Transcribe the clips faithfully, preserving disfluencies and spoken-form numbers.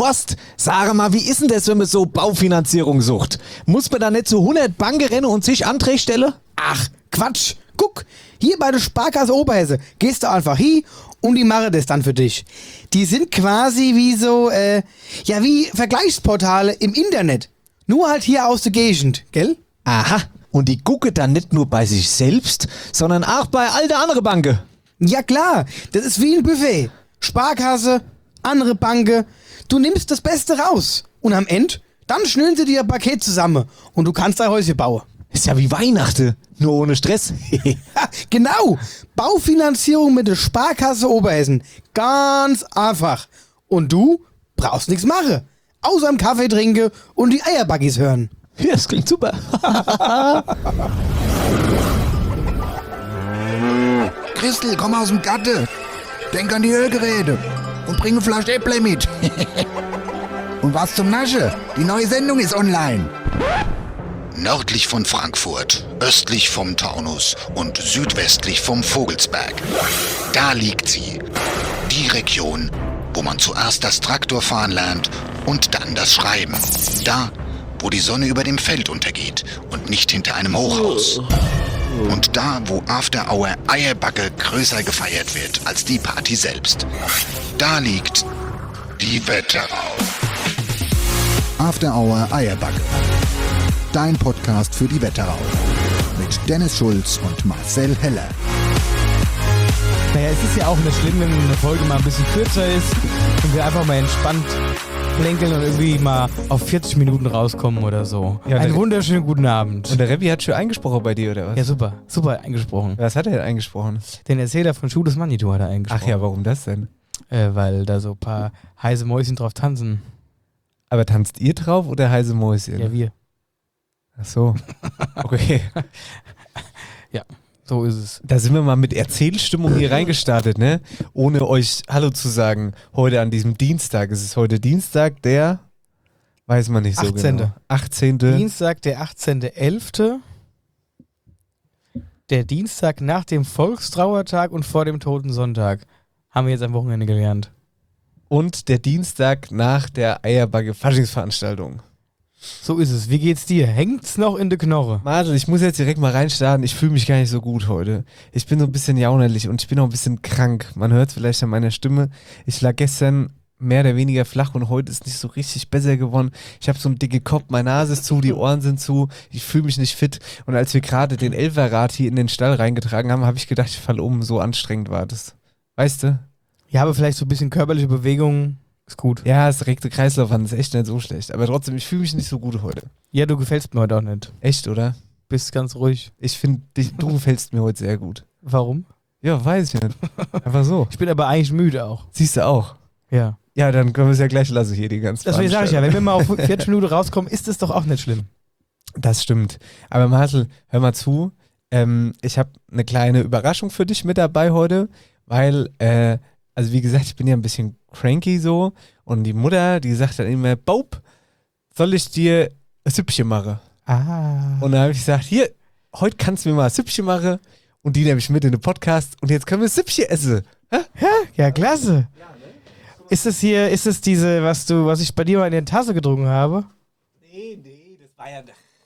Horst, sag mal, wie ist denn das, wenn man so Baufinanzierung sucht? Muss man da nicht zu hundert Banken rennen und sich Anträge stellen? Ach, Quatsch. Guck, hier bei der Sparkasse Oberhesse gehst du einfach hin und die machen das dann für dich. Die sind quasi wie so, äh, ja wie Vergleichsportale im Internet. Nur halt hier aus der Gegend, gell? Aha, und die gucken dann nicht nur bei sich selbst, sondern auch bei all der anderen Banken. Ja klar, das ist wie ein Buffet. Sparkasse, andere Banken. Du nimmst das Beste raus. Und am Ende, dann schnüren sie dir ein Paket zusammen und du kannst dein Häuschen bauen. Ist ja wie Weihnachten, nur ohne Stress. Ja, genau. Baufinanzierung mit der Sparkasse Oberhessen. Ganz einfach. Und du brauchst nichts machen. Außer im Kaffee trinken und die Eierbuggies hören. Ja, das klingt super. Christel, komm aus dem Gatte. Denk an die Hörgeräte. Und bring eine Flasche Äpple mit. Und was zum Nasche? Die neue Sendung ist online. Nördlich von Frankfurt, östlich vom Taunus und südwestlich vom Vogelsberg. Da liegt sie. Die Region, wo man zuerst das Traktorfahren lernt und dann das Schreiben. Da, wo die Sonne über dem Feld untergeht und nicht hinter einem Hochhaus. Und da, wo After Hour Eierbacke größer gefeiert wird als die Party selbst. Da liegt die Wetterau. After Hour Eierbacke. Dein Podcast für die Wetterau. Mit Dennis Schulz und Marcel Heller. Naja, es ist ja auch nicht schlimm, wenn eine Folge mal ein bisschen kürzer ist und wir einfach mal entspannt plänkeln und irgendwie mal auf vierzig Minuten rauskommen oder so. Ja, Einen wunderschönen guten Abend. Und der Rebbi hat schon eingesprochen bei dir, oder was? Ja, super. Super eingesprochen. Was hat er denn eingesprochen? Den Erzähler von Schuh des Manitou hat er eingesprochen. Ach ja, warum das denn? Äh, weil da so ein paar heiße Mäuschen drauf tanzen. Aber tanzt ihr drauf oder heiße Mäuschen? Ja, wir. Ach so. Okay. Ja, so ist es. Da sind wir mal mit Erzählstimmung hier reingestartet, ne? Ohne euch Hallo zu sagen. Heute an diesem Dienstag. Es ist heute Dienstag, der, weiß man nicht so achtzehnte genau. achtzehnte Dienstag, der achtzehnte elfte Der Dienstag nach dem Volkstrauertag und vor dem Toten Sonntag. Haben wir jetzt am Wochenende gelernt. Und der Dienstag nach der Eierbacke-Faschingsveranstaltung. So ist es. Wie geht's dir? Hängt's noch in der Knorre? Martel, ich muss jetzt direkt mal reinstarten. Ich fühle mich gar nicht so gut heute. Ich bin so ein bisschen jaunerlich und ich bin auch ein bisschen krank. Man hört es vielleicht an meiner Stimme. Ich lag gestern mehr oder weniger flach und heute ist nicht so richtig besser geworden. Ich habe so einen dicken Kopf, meine Nase ist zu, die Ohren sind zu. Ich fühle mich nicht fit. Und als wir gerade den Elferrad hier in den Stall reingetragen haben, habe ich gedacht, ich falle um. So anstrengend war das. Weißt du? Ja, aber vielleicht so ein bisschen körperliche Bewegung ist gut. Ja, das direkte Kreislauf an ist echt nicht so schlecht. Aber trotzdem, ich fühle mich nicht so gut heute. Ja, du gefällst mir heute auch nicht. Echt, oder? Bist ganz ruhig. Ich finde, du gefällst mir heute sehr gut. Warum? Ja, weiß ich nicht. Einfach so. Ich bin aber eigentlich müde auch. Siehst du auch? Ja. Ja, dann können wir es ja gleich lassen hier, die ganze Deswegen sage ich ja, wenn wir mal auf vierzig Minuten rauskommen, ist das doch auch nicht schlimm. Das stimmt. Aber Martel, hör mal zu. Ähm, ich habe eine kleine Überraschung für dich mit dabei heute, weil, äh, also wie gesagt, ich bin ja ein bisschen cranky so und die Mutter, die sagt dann immer, Bob, soll ich dir ein Süppchen machen? Ah. Und dann habe ich gesagt, hier, heute kannst du mir mal ein Süppchen machen und die nehme ich mit in den Podcast und jetzt können wir ein Süppchen essen. Ja, ja, klasse. Ist es hier, ist es diese, was du, was ich bei dir mal in der Tasse getrunken habe? Nee, nee, das war ja...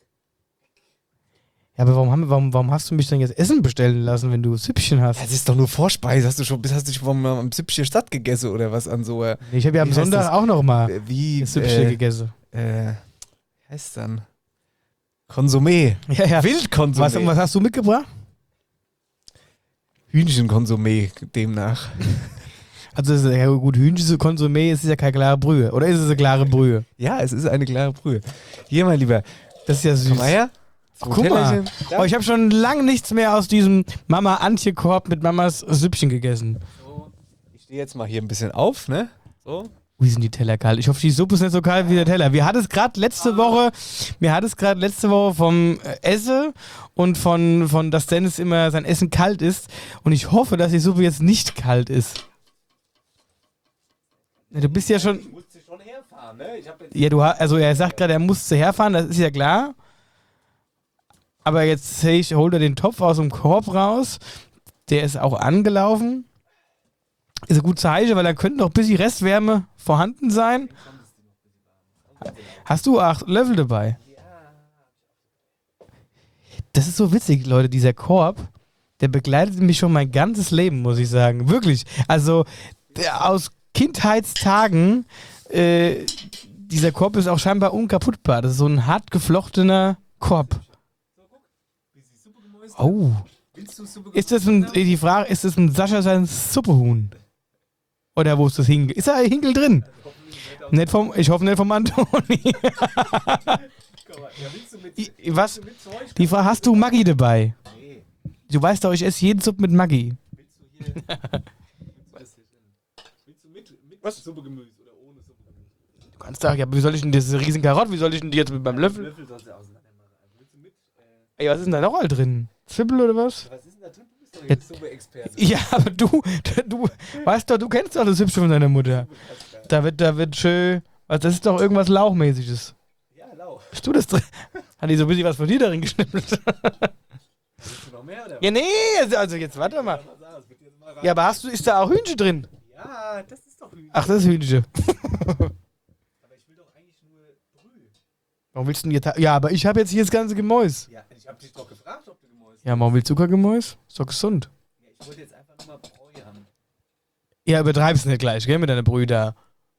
Ja, aber warum, haben, warum, warum hast du mich denn jetzt Essen bestellen lassen, wenn du Süppchen hast? Ja, das ist doch nur Vorspeise. Hast du schon, hast du schon mal am Süppchen Stadt gegessen oder was an so... Äh, ich habe ja am wie heißt Sonntag das? auch noch mal Äh, Wie... Süppchen äh, gegessen. Äh, wie heißt dann? Konsumé. Ja, ja. Wildkonsumé. Was, was hast du mitgebracht? Hühnchenkonsumé demnach. Also das ist ja gut, Hühnchenkonsumé ist ja keine klare Brühe. Oder ist es eine klare Brühe? Ja, es ist eine klare Brühe. Hier, mein Lieber. Das ist ja süß. Komm mal her. Ach, guck mal. Oh, ich habe schon lange nichts mehr aus diesem Mama-Antje-Korb mit Mamas Süppchen gegessen. So, ich stehe jetzt mal hier ein bisschen auf, ne? So. Wie sind die Teller kalt? Ich hoffe, die Suppe ist nicht so kalt wie der Teller. Wir hatten es gerade letzte Woche, mir hat es gerade letzte Woche vom Essen und von, von, dass Dennis immer sein Essen kalt ist. Und ich hoffe, dass die Suppe jetzt nicht kalt ist. Ja, du bist ja schon... Ich musste schon herfahren, ne? Ich hab jetzt Ja, du hast, also er sagt gerade, er musste herfahren, das ist ja klar. Aber jetzt sehe ich, holt er den Topf aus dem Korb raus. Der ist auch angelaufen. Ist ein gutes Zeichen, weil da könnte noch ein bisschen Restwärme vorhanden sein. Hast du acht Löffel dabei? Das ist so witzig, Leute, dieser Korb, der begleitet mich schon mein ganzes Leben, muss ich sagen. Wirklich. Also der, aus Kindheitstagen, äh, dieser Korb ist auch scheinbar unkaputtbar. Das ist so ein hart geflochtener Korb. Oh. Ist das ein, die Frage, ist das ein Sascha sein Suppehuhn? Oder wo ist das Hinkel? Ist da ein Hinkel drin? Nicht vom, ich hoffe nicht vom Antoni. I- Was? Die Frage, hast du Maggi dabei? Du weißt doch, ich esse jeden Suppe mit Maggi. Was? Suppe Gemüse oder ohne Suppe Gemüse? Du kannst sagen, ja, aber wie soll ich denn diese riesen Karotte, wie soll ich denn die jetzt mit meinem Löffel? Löffel sollst du auseinander machen. Willst du mit? Äh, Ey, was ist denn da noch all drin? Zwiebel oder was? was ist denn da drin? Du bist doch Ja. jetzt Suppe-Experte. Ja, aber du, du, weißt doch, du kennst doch das Hübsche von deiner Mutter. Da wird, da wird schön, was, das ist doch irgendwas Lauchmäßiges. Ja, Lauch. Bist du das drin? Hat die so ein bisschen was von dir darin geschnippelt? Willst du noch mehr oder Ja, nee, also- also jetzt warte mal. Ja, aber hast du, ist da auch Hühnchen drin? Ja, das ist doch Hühnchen. Ach, das ist Hühnchen. Aber ich will doch eigentlich nur Brühe. Warum willst du denn jetzt, ha- ja, aber ich habe jetzt hier das ganze Gemäus. Ja, ich hab dich doch gefragt, ob du Gemäuse. Ja, warum willst du Zuckergemäus? Ist doch gesund. Ja, ich wollte jetzt einfach nur mal Brühe haben. Ja, übertreib's nicht gleich, gell, mit deiner Brüder.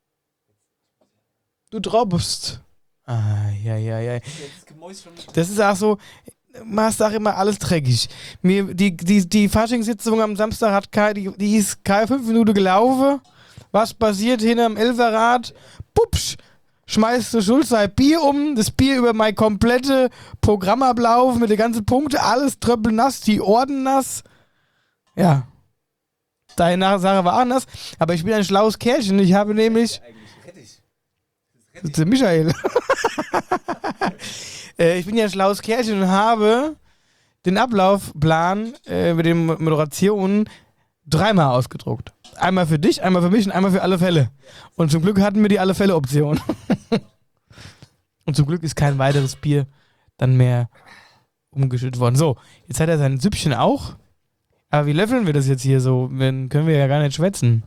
Du droppst. Ah, ja, ja, ja. Ja, das Gemäuse schon mit. Das ist auch so, machst auch immer alles dreckig. Mir, die die, die Faschingssitzung am Samstag hat keine, die, die ist keine fünf Minuten gelaufen. Was passiert hinterm Elferrad? Pupsch! Schmeißt du Schulzei Bier um, das Bier über mein komplette Programmablauf mit den ganzen Punkten, alles tröppelnass, die Orden nass. Ja. Deine Sache war anders, aber ich bin ein schlaues Kerlchen. Ich habe nämlich. Eigentlich Rettich. Das ist der Michael. äh, ich bin ja ein schlaues Kerlchen und habe den Ablaufplan äh, mit den Mo- Moderationen dreimal ausgedruckt. Einmal für dich, einmal für mich und einmal für alle Fälle. Und zum Glück hatten wir die Alle-Fälle-Option. Und zum Glück ist kein weiteres Bier dann mehr umgeschüttet worden. So, jetzt hat er sein Süppchen auch. Aber wie löffeln wir das jetzt hier so? Dann können wir ja gar nicht schwätzen.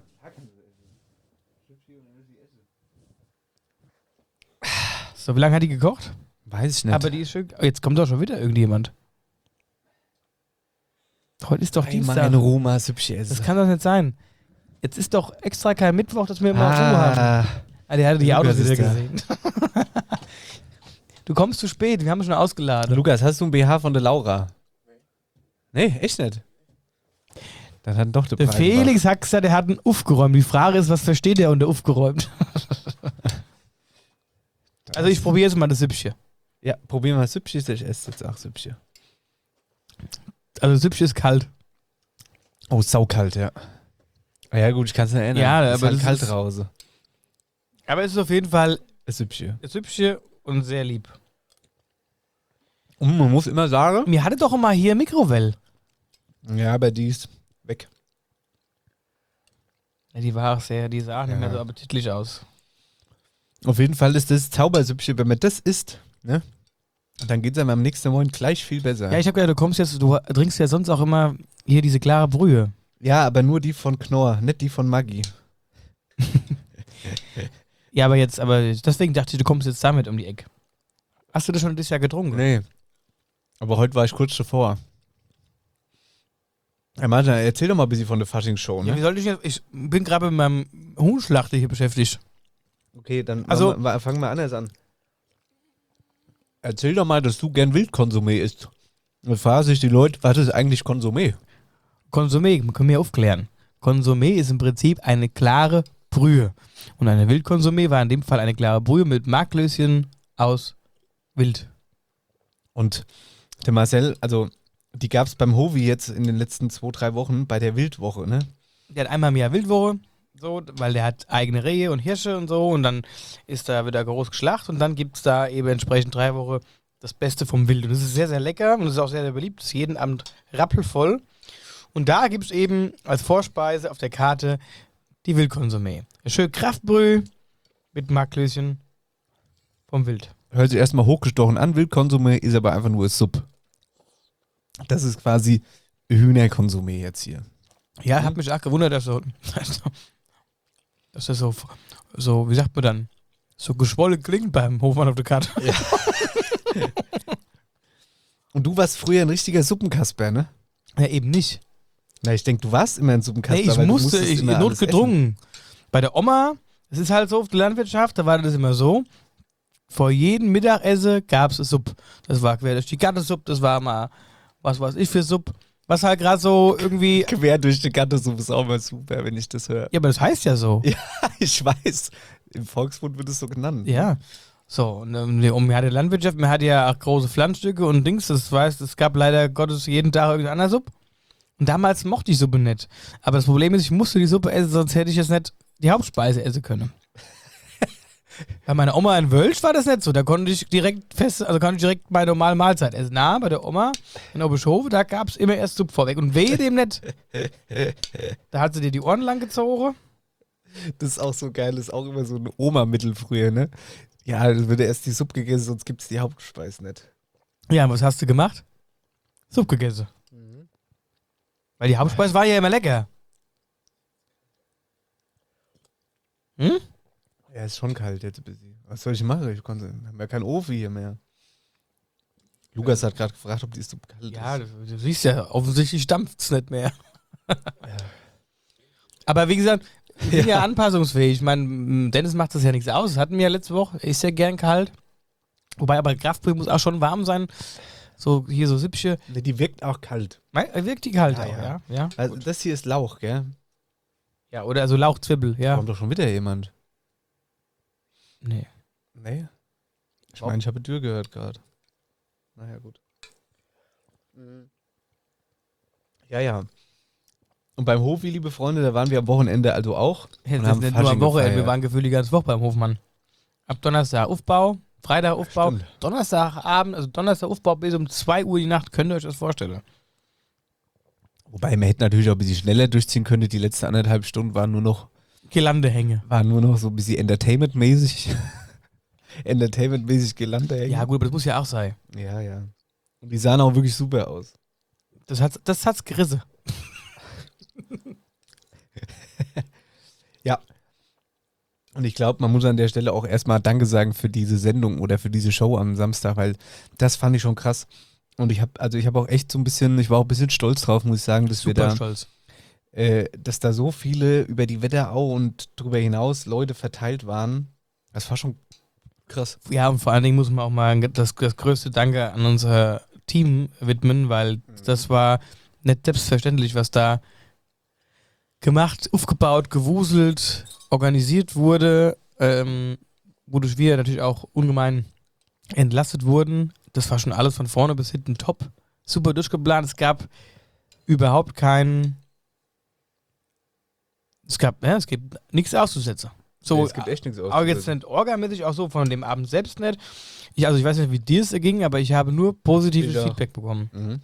So, wie lange hat die gekocht? Weiß ich nicht. Aber die ist schön. Oh, jetzt kommt doch schon wieder irgendjemand. Heute ist doch einmal Dienstag. eine Roma Süppchen essen. Das kann doch nicht sein. Jetzt ist doch extra kein Mittwoch, dass wir immer Ruhe haben. ah, Ah, der hatte die Lukas Autos wieder ist da. gesehen. Du kommst zu spät, wir haben schon ausgeladen. Lukas, hast du ein B H von der Laura? Nee, echt nicht. Dann hat doch der Der Preis Felix hat gesagt, er hat einen aufgeräumt. Die Frage ist, was versteht er unter aufgeräumt? Also ich probiere jetzt mal das Süppchen. Ja, probieren wir mal Süppchen. Ich esse jetzt auch Süppchen. Also Süppchen ist kalt. Oh, saukalt, ja. Ah, ja gut, ich kann es nicht erinnern. Ja, ist aber halt das kalt ist- draußen. Aber es ist auf jeden Fall Das Süppchen. das Süppchen und sehr lieb. Und man muss immer sagen. Mir hatte doch immer hier Mikrowelle. Ja, aber die ist weg. Ja, die war auch sehr, die sah auch nicht Ja. mehr so appetitlich aus. Auf jeden Fall ist das Zaubersüppchen, wenn man das isst, ne? Dann geht es einem am nächsten Morgen gleich viel besser. Ja, ich habe gedacht, du kommst jetzt, du trinkst ja sonst auch immer hier diese klare Brühe. Ja, aber nur die von Knorr, nicht die von Maggi. Ja, aber jetzt, aber deswegen dachte ich, du kommst jetzt damit um die Ecke. Hast du das schon dieses Jahr getrunken? Nee. Aber heute war ich kurz davor. Hey Martin, erzähl doch mal ein bisschen von der Faschingsshow, Ja, wie ne? soll ich jetzt, ich bin gerade mit meinem Huhnschlachter hier beschäftigt. Okay, dann Also- also, fangen wir anders an. Erzähl doch mal, dass du gern Wildkonsumé isst. Und fragen sich die Leute, was ist eigentlich Konsumé? Konsumé, man kann mir aufklären. Konsumé ist im Prinzip eine klare Brühe. Und eine Wildkonsumé war in dem Fall eine klare Brühe mit Marklöschen aus Wild. Und der Marcel, also die gab es beim Hovi jetzt in den letzten zwei, drei Wochen bei der Wildwoche, ne? Der hat einmal im Jahr Wildwoche, so, weil der hat eigene Rehe und Hirsche und so. Und dann ist da wieder groß geschlacht und dann gibt es da eben entsprechend drei Wochen das Beste vom Wild. Und das ist sehr, sehr lecker und das ist auch sehr, sehr beliebt. Das ist jeden Abend rappelvoll. Und da gibt es eben als Vorspeise auf der Karte die Wildkonsumé. Eine schöne Kraftbrühe mit Marklöschen vom Wild. Hört sich erstmal hochgestochen an, Wildkonsumé ist aber einfach nur Sub. Das ist quasi Hühnerkonsumé jetzt hier. Ja, hat mich auch gewundert, dass so, dass das so, so, wie sagt man dann, So geschwollen klingt beim Hofmann auf der Karte. Ja. Und du warst früher ein richtiger Suppenkasper, ne? Ja, eben nicht. Na, ich denke, du warst immer ein Suppenkasper. Nee, ich weil du musste, musstest ich immer alles notgedrungen. Bei der Oma, es ist halt so auf der Landwirtschaft, da war das immer so, vor jedem Mittagessen gab es Suppe. Das war quer durch die Gattesuppe, das war mal, was weiß ich für Suppe. Was halt gerade so irgendwie... essen. Quer durch die Gattesuppe ist auch mal super, wenn ich das höre. Ja, aber das heißt ja so. Ja, ich weiß. Im Volksmund wird es so genannt. Ja. So, und ähm, wir- und wir hatten Landwirtschaft, wir hatten ja auch große Pflanzstücke und Dings, das heißt, es gab leider Gottes jeden Tag irgendeine andere Suppe. Und damals mochte ich Suppe nicht. Aber das Problem ist, ich musste die Suppe essen, sonst hätte ich jetzt nicht die Hauptspeise essen können. Bei meiner Oma in Wölsch war das nicht so. Da konnte ich direkt fest, also konnte ich direkt meine normale Mahlzeit essen. Na, bei der Oma in Oberschhofe, da gab es immer erst Suppe vorweg. Und wehe dem nicht. Da hat sie dir die Ohren lang gezogen. Das ist auch so geil, das ist auch immer so ein Oma-Mittel früher, ne? Ja, dann wird erst die Suppe gegessen, sonst gibt es die Hauptspeise nicht. Ja, und was hast du gemacht? Suppe gegessen. Weil die Hauptspeise war ja immer lecker. Hm? Ja, ist schon kalt jetzt ein bisschen. Was soll ich machen? Ich konnte, haben ja keinen Ofen hier mehr. Lukas hat gerade gefragt, ob die Suppe kalt Ja, ist. du, du siehst ja, offensichtlich dampft es nicht mehr. Aber wie gesagt, ich bin ja. anpassungsfähig. Ich meine, Dennis macht das ja nichts aus. Das hatten wir ja letzte Woche. Ist ja gern kalt. Wobei aber Kraftbrühe muss auch schon warm sein. So hier so Sippche. Ne, die wirkt auch kalt. Mei- Wirkt die kalt Ja, auch, ja. ja? Ja, Also das hier ist Lauch, gell? ja oder so Lauchzwiebel, ja. Kommt doch schon wieder jemand. Nee. Nee. Ich Warum? meine, ich habe eine Tür gehört gerade. Naja, gut. Ja, ja. Und beim Hofi, liebe Freunde, da waren wir am Wochenende also auch. Ja, und das haben ist nicht nur am Fasching Wochenende, wir gefeiert. waren gefühlt die ganze Woche beim Hofmann. Ab Donnerstag Aufbau, Freitag Aufbau, Stimmt. Donnerstagabend, also Donnerstag Aufbau bis um zwei Uhr die Nacht, könnt ihr euch das vorstellen. Wobei, man hätte natürlich auch ein bisschen schneller durchziehen können. Die letzten anderthalb Stunden waren nur noch, Gelandehänge. waren nur noch so ein bisschen Entertainment-mäßig. Entertainment-mäßig Gelande. Ja gut, aber das muss ja auch sein. Ja, ja. Und die sahen auch wirklich super aus. Das hat's, das hat's gerissen. Ja. Und ich glaube, man muss an der Stelle auch erstmal Danke sagen für diese Sendung oder für diese Show am Samstag, weil das fand ich schon krass. Und ich habe, also ich habe auch echt so ein bisschen, ich war auch ein bisschen stolz drauf, muss ich sagen, dass wir Super da, stolz. äh, dass da so viele über die Wetterau und darüber hinaus Leute verteilt waren. Das war schon krass. Ja, und vor allen Dingen muss man auch mal das, das größte Danke an unser Team widmen, weil das war nicht selbstverständlich, was da gemacht, aufgebaut, gewuselt, organisiert wurde, ähm, wodurch wir natürlich auch ungemein entlastet wurden. Das war schon alles von vorne bis hinten top, super durchgeplant. Es gab überhaupt keinen, es gab, ja, es gibt nichts auszusetzen. So, es gibt echt nichts aber jetzt nicht orgamäßig, auch so von dem Abend selbst nicht. Ich, also ich weiß nicht, wie dir es ging, aber ich habe nur positives Ich auch. Feedback bekommen. Mhm.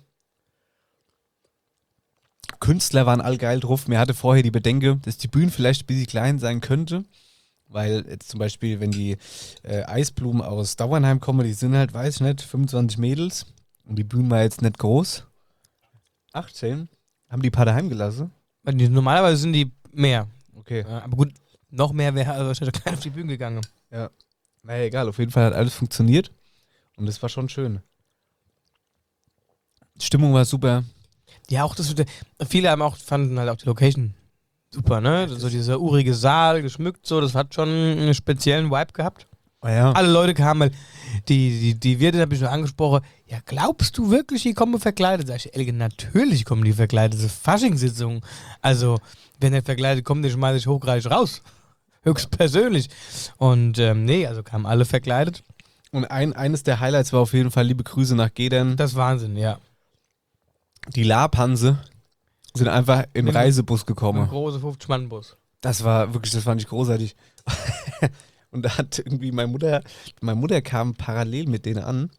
Künstler waren allgeil drauf. Mir hatte vorher die Bedenke, dass die Bühne vielleicht ein bisschen klein sein könnte, weil jetzt zum Beispiel, wenn die äh, Eisblumen aus Dauernheim kommen, die sind halt, weiß ich nicht, fünfundzwanzig Mädels und die Bühne war jetzt nicht groß. achtzehn. Haben die ein paar daheim gelassen? Weil die, normalerweise sind die mehr. Okay. Ja, aber gut, noch mehr wäre also wahrscheinlich keiner auf die Bühne gegangen. Naja, egal, auf jeden Fall hat alles funktioniert und das war schon schön. Die Stimmung war super. Ja, auch das, viele haben auch, fanden halt auch die Location super, ne? So dieser urige Saal, geschmückt so, das hat schon einen speziellen Vibe gehabt. Oh ja. Alle Leute kamen, weil die, die, die Wirtin habe ich schon angesprochen, ja, glaubst du wirklich, die kommen verkleidet? Sag ich, Elke, natürlich kommen die verkleidet, das ist Faschingssitzung. Also, wenn der verkleidet kommt, den schmeiße ich hochreich raus. Höchstpersönlich. Und ähm, nee, also kamen alle verkleidet. Und ein, eines der Highlights war auf jeden Fall liebe Grüße nach Gedern. Das ist Wahnsinn, ja. Die Labhanse sind einfach im Mit- Reisebus Ein gekommen. großer fünfzig-Mann-Bus. Das war wirklich, das fand ich großartig. Und da hat irgendwie meine Mutter, meine Mutter kam parallel mit denen an.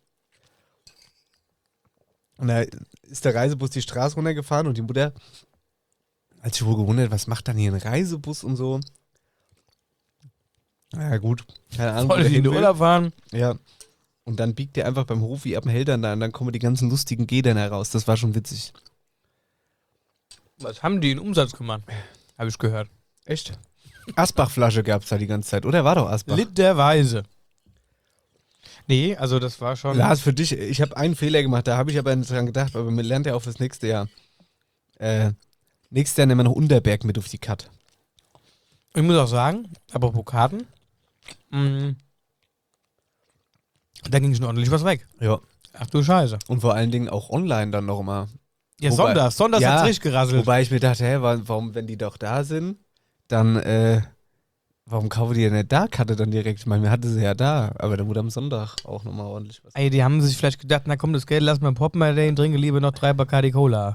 Und da ist der Reisebus die Straße runtergefahren und die Mutter hat sich wohl gewundert, was macht dann hier ein Reisebus und so. Ja gut, keine Ahnung. wo Wollte der die in den hin will. Urlaub fahren? Ja. Und dann biegt der einfach beim Hofi ab und hält dann da und dann kommen die ganzen lustigen Gedern heraus. Das war schon witzig. Was haben die in Umsatz gemacht? Habe ich gehört. Echt? Asbach-Flasche gab es da die ganze Zeit, oder? War doch Asbach. Literweise. Nee, also das war schon... Lars, für dich, ich habe einen Fehler gemacht, da habe ich aber nicht dran gedacht, aber man lernt ja auch fürs nächste Jahr. Äh, nächstes Jahr nehmen wir noch Unterberg mit auf die Cut. Ich muss auch sagen, apropos Karten, mh, da ging schon ordentlich was weg. Ja. Ach du Scheiße. Und vor allen Dingen auch online dann noch mal. Ja, Wobei- Sonntags, Sonntags Ja, hat's richtig gerasselt. Wobei ich mir dachte, hä, wa- warum, wenn die doch da sind, dann, äh, warum kaufen die ja nicht da Karte dann direkt? Ich meine, wir hatten sie ja da, aber dann wurde am Sonntag auch nochmal ordentlich was. Ey, die haben sich vielleicht gedacht, na komm, das Geld lass mal poppen, bei denen trinke lieber noch drei Bacardi Cola.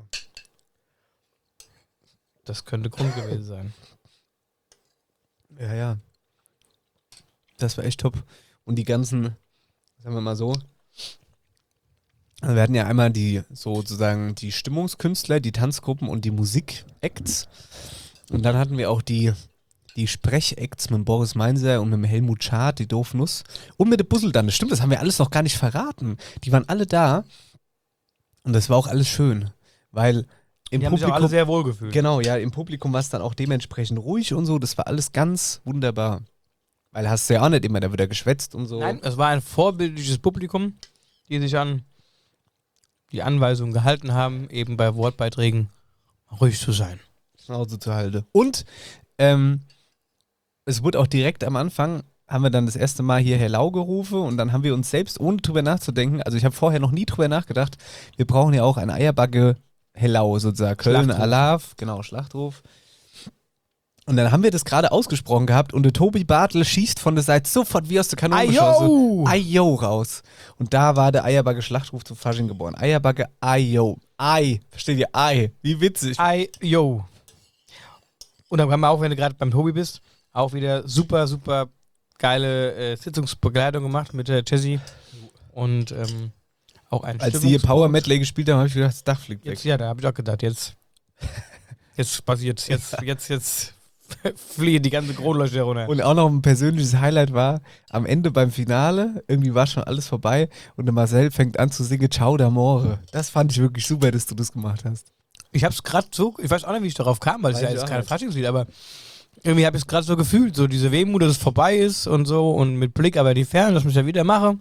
Das könnte Grund gewesen sein. Ja, ja. Das war echt top. Und die ganzen, sagen wir mal so, also wir hatten ja einmal die sozusagen die Stimmungskünstler, die Tanzgruppen und die Musikacts. Und dann hatten wir auch die, die Sprechacts mit dem Boris Meinzer und mit dem Helmut Schad, die Doofnuss. Und mit der Bussel dann. Das stimmt, das haben wir alles noch gar nicht verraten. Die waren alle da. Und das war auch alles schön. Weil im Die haben sich auch alle Publikum. sehr wohl gefühlt. Genau, ja, im Publikum war es dann auch dementsprechend ruhig und so. Das war alles ganz wunderbar. Weil hast du ja auch nicht immer, da wird er geschwätzt und so. Nein, es war ein vorbildliches Publikum, die sich an die Anweisungen gehalten haben, eben bei Wortbeiträgen ruhig zu sein. Schnauze zu halten. Und ähm, es wurde auch direkt am Anfang, haben wir dann das erste Mal hier Hello gerufen und dann haben wir uns selbst, ohne drüber nachzudenken, also ich habe vorher noch nie drüber nachgedacht, wir brauchen ja auch eine Eierbacke Hello sozusagen. Köln, Schlachtruf. Alav, genau, Schlachtruf. Und dann haben wir das gerade ausgesprochen gehabt und der Tobi Bartel schießt von der Seite sofort wie aus der Kanone geschossen. Ayo! Ayo raus. Und da war der Eierbacke Schlachtruf zu Fasching geboren. Eierbacke Ayo. Ei. Versteht ihr? Ei. Wie witzig. Ei, yo. Und dann haben wir auch, wenn du gerade beim Tobi bist, auch wieder super, super geile äh, Sitzungsbegleitung gemacht mit der Jessie. Und ähm, auch ein Als die hier Stimmungsboard. Power Medley gespielt haben, habe ich gedacht, das Dach fliegt weg. Jetzt, ja, da habe ich auch gedacht, jetzt, jetzt passiert, jetzt, jetzt, jetzt fliehen die ganze Kronleuchte runter. Und auch noch ein persönliches Highlight war, am Ende beim Finale, irgendwie war schon alles vorbei und der Marcel fängt an zu singen Ciao d'amore. Das fand ich wirklich super, dass du das gemacht hast. Ich habe es gerade so, ich weiß auch nicht, wie ich darauf kam, weil es Weiß ja ich jetzt auch kein nicht. Faschingslied, aber irgendwie habe ich es gerade so gefühlt, so diese Wehmut, dass es vorbei ist und so und mit Blick aber in die Ferne, dass ich ja wieder mache.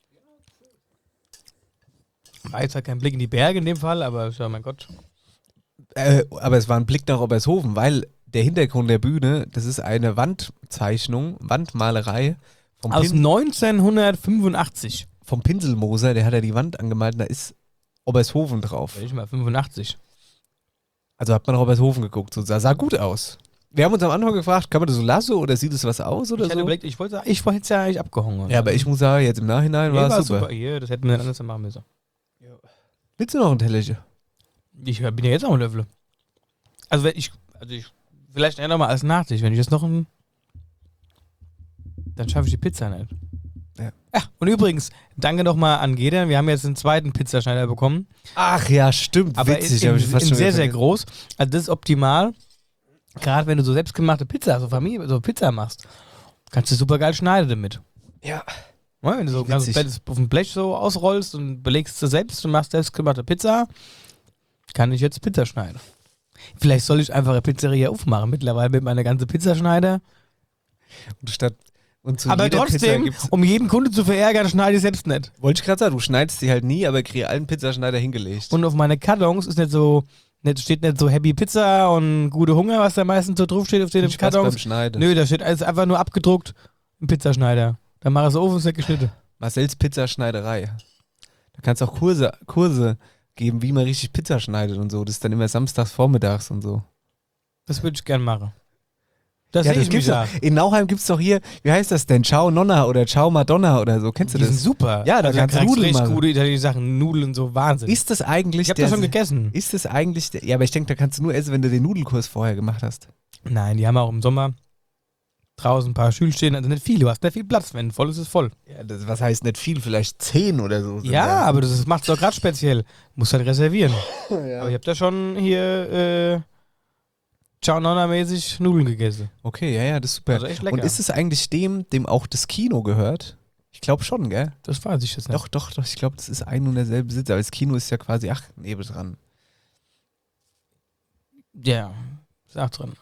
War jetzt halt kein Blick in die Berge in dem Fall, aber ja, mein Gott. Äh, aber es war ein Blick nach Obershofen, weil der Hintergrund der Bühne, das ist eine Wandzeichnung, Wandmalerei vom, Aus Pin neunzehnhundertfünfundachtzig. vom Pinselmoser, der hat ja die Wand angemalt und da ist Obershofen drauf. Ich mal fünfundachtzig. Also hat man nach Obershofen geguckt, so sah, sah gut aus. Wir haben uns am Anfang gefragt, kann man das so lassen oder sieht es was aus oder Ich hatte so? überlegt, ich wollte ich wollte es ja eigentlich abgehangen. Ja, aber ich muss sagen, jetzt im Nachhinein nee, war war es super. super. Hier, das hätten wir dann anders machen müssen. Willst du noch ein Tellerchen? Ich bin ja jetzt auch ein Löffel. Also wenn ich, also ich, vielleicht eher nochmal als Nachtisch, wenn ich jetzt noch ein, dann schaffe ich die Pizza nicht. Ja. Ja, und übrigens, danke nochmal an Gedern, wir haben jetzt einen zweiten Pizzaschneider bekommen, Ach ja, stimmt, aber witzig. in, hab in, ich fast in schon sehr, wieder sehr vergessen. groß. Also das ist optimal, gerade wenn du so selbstgemachte Pizza, so Familie, so Pizza machst, kannst du super geil schneiden damit. Ja. Ja, wenn du so ganz Witzig. auf dem Blech so ausrollst und belegst du selbst und machst selbstgemachte Pizza, kann ich jetzt Pizza schneiden. Vielleicht soll ich einfach eine Pizzeria aufmachen mittlerweile mit meiner ganzen Pizzaschneider. Und statt und zu Aber jeder Pizza trotzdem, gibt's, um jeden Kunde zu verärgern, schneide ich selbst nicht. wollte ich gerade sagen, du schneidest die halt nie, aber kriege allen Pizzaschneider hingelegt. Und auf meine Kartons ist nicht so, nicht, steht nicht so Happy Pizza und gute Hunger, was da meistens so drauf steht auf den Viel Spaß beim Kartons. Schneiden. Nö, da steht alles einfach nur abgedruckt, ein Pizzaschneider. Dann mach es auf und ist nicht geschnitten. Marcells Pizzaschneiderei. Da kannst du auch Kurse, Kurse geben, wie man richtig Pizza schneidet und so. Das ist dann immer samstags vormittags und so. Das würde ich gern machen. Das Ja, sehe das ich mich gibt's da. doch. In Nauheim gibt es doch hier, wie heißt das denn? Ciao Nonna oder Ciao Madonna oder so. Kennst du Die sind das? super. Ja, da also kannst du kriegst Nudeln richtig machen. gute italienische Sachen, Nudeln so Wahnsinn. Ist das eigentlich ich habe der, das schon gegessen. Ist das eigentlich der, ja, aber ich denke, da kannst du nur essen, wenn du den Nudelkurs vorher gemacht hast. Nein, die haben auch im Sommer draußen ein paar Stühle stehen, also nicht viel, du hast nicht viel Platz, wenn voll ist, ist voll. Ja, das, was heißt nicht viel, vielleicht zehn oder so. sind Ja, da. aber das macht es doch gerade speziell. Musst halt reservieren. Aber ich habe da schon hier äh, Ciao Nonna-mäßig Nudeln gegessen. Okay, ja, ja, das ist super. Also echt lecker. Und ist es eigentlich dem, dem auch das Kino gehört? Ich glaube schon, gell? Das weiß ich jetzt nicht. Doch, doch, doch. Ich glaube, das ist ein und derselbe Besitzer. Aber das Kino ist ja quasi, ach, nebendran. Ja, ist auch drin.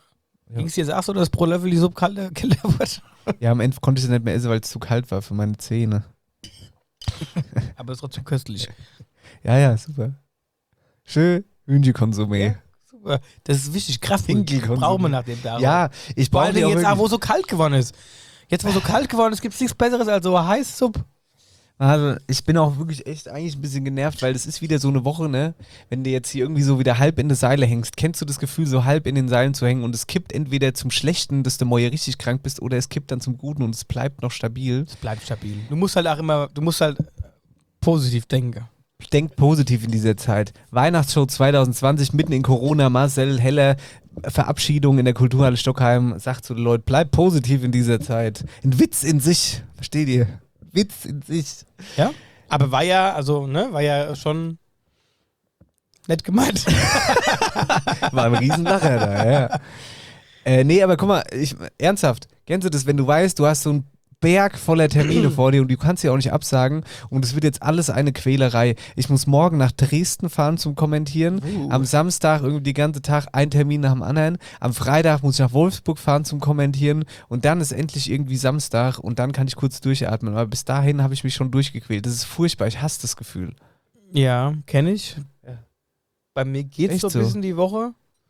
Ja. Ging es dir jetzt auch so, dass pro Löffel die Suppe kälter kälter wird? Ja, am Ende konnte ich es nicht mehr essen, weil es zu kalt war für meine Zähne. Aber es ist trotzdem köstlich. Ja, ja, super. Schön Hühnchenkonsumé. Ja. Super. Das ist wichtig. Kraft Finkelkonsumé. brauchen wir nach dem Tag. Ja, ich Vor brauche allem die auch jetzt, wirklich. auch, wo es so kalt geworden ist. Jetzt, wo es so kalt geworden ist, gibt es nichts Besseres als so Heißsuppe. Also, ich bin auch wirklich echt eigentlich ein bisschen genervt, weil das ist wieder so eine Woche, ne? Wenn du jetzt hier irgendwie so wieder halb in die Seile hängst, kennst du das Gefühl, so halb in den Seilen zu hängen und es kippt entweder zum Schlechten, dass du morgen richtig krank bist, oder es kippt dann zum Guten und es bleibt noch stabil. Es bleibt stabil. Du musst halt auch immer, du musst halt positiv denken. Denkt positiv in dieser Zeit. Weihnachtsshow zwanzig zwanzig, mitten in Corona, Marcel Heller, Verabschiedung in der Kulturhalle Stockheim, sagt zu den Leuten, bleibt positiv in dieser Zeit. Ein Witz in sich, versteht ihr? Witz in sich. Ja? Aber war ja, also, ne, war ja schon nett gemeint. War ein Riesenlacher da, ja. Äh, nee, aber guck mal, ich, ernsthaft, kennst du das, wenn du weißt, du hast so einen Berg voller Termine vor dir und du kannst sie auch nicht absagen und es wird jetzt alles eine Quälerei. Ich muss morgen nach Dresden fahren zum Kommentieren, Uh. am Samstag irgendwie den ganzen Tag ein Termin nach dem anderen, am Freitag muss ich nach Wolfsburg fahren zum Kommentieren und dann ist endlich irgendwie Samstag und dann kann ich kurz durchatmen, aber bis dahin habe ich mich schon durchgequält. Das ist furchtbar, ich hasse das Gefühl. Ja, kenne ich. Ja. Bei mir geht's Echt so so? ein bisschen die Woche.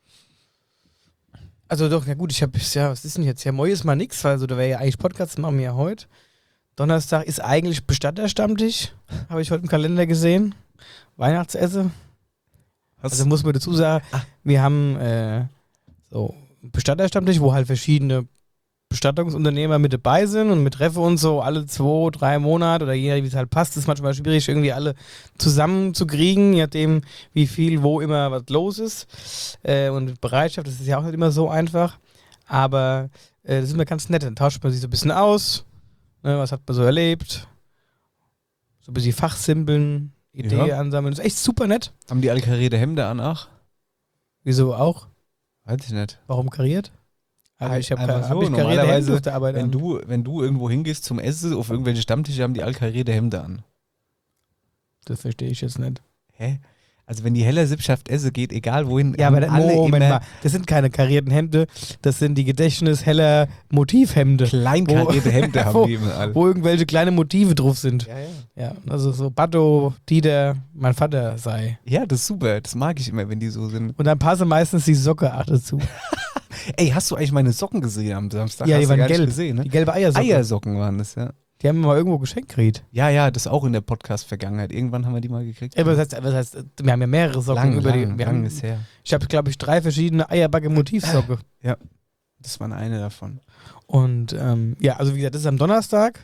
Also doch, na gut, ich habe ja, was ist denn jetzt? Ja, morgen ist mal nix, weil also da wäre ja eigentlich Podcast, machen wir ja heute. Donnerstag ist eigentlich Bestatterstammtisch, habe ich heute im Kalender gesehen. Weihnachtsesse. Also muss man dazu sagen, wir haben äh, so einen Bestatterstammtisch, wo halt verschiedene Bestattungsunternehmer mit dabei sind und mit Treffe und so alle zwei, drei Monate oder je nachdem, wie es halt passt, ist manchmal schwierig, irgendwie alle zusammenzukriegen, je nachdem, wie viel, wo immer was los ist. Äh, und Bereitschaft, das ist ja auch nicht immer so einfach. Aber äh, das ist immer ganz nett, dann tauscht man sich so ein bisschen aus. Ne, was hat man so erlebt? So ein bisschen Fachsimpeln, Ideen Ja. ansammeln. Das ist echt super nett. Haben die alle karierte Hemden an, ach? Wieso auch? Weiß ich nicht. Warum kariert? Also ich habe Einfach hab so, ich karierte normalerweise, Hemden auf der Arbeit Wenn an. du, wenn du irgendwo hingehst zum Essen, auf irgendwelche Stammtische, haben die alle karierte Hemden an. Das verstehe ich jetzt nicht. Hä? Also wenn die Heller Sippschaft esse geht, egal wohin, Ja, haben aber der, alle Moment immer mal, das sind keine karierten Hemden, das sind die Gedächtnisheller Motivhemde, klein Wo- karierte Hemden wo- haben die immer alle. wo irgendwelche kleine Motive drauf sind. Ja, ja. Ja, also so Batto, Dieter, mein Vater sei. ja, das ist super. Das mag ich immer, wenn die so sind. Und dann passe meistens die Socke auch dazu. Ey, hast du eigentlich meine Socken gesehen am Samstag? Ja, hast die du waren gar nicht gelb. gesehen, ne? Die gelbe Eiersocke. Eiersocken waren das, ja. Die haben wir mal irgendwo geschenkt gekriegt. Ja, ja, das ist auch in der Podcast-Vergangenheit. Irgendwann haben wir die mal gekriegt. Aber das heißt, was heißt, wir haben ja mehrere Socken lang, über lang, die. Wir lang haben, ist her. ich habe, glaube ich, drei verschiedene Eierbacke-Motivsocke. Das war eine davon. Und ähm, ja, also wie gesagt, das ist am Donnerstag.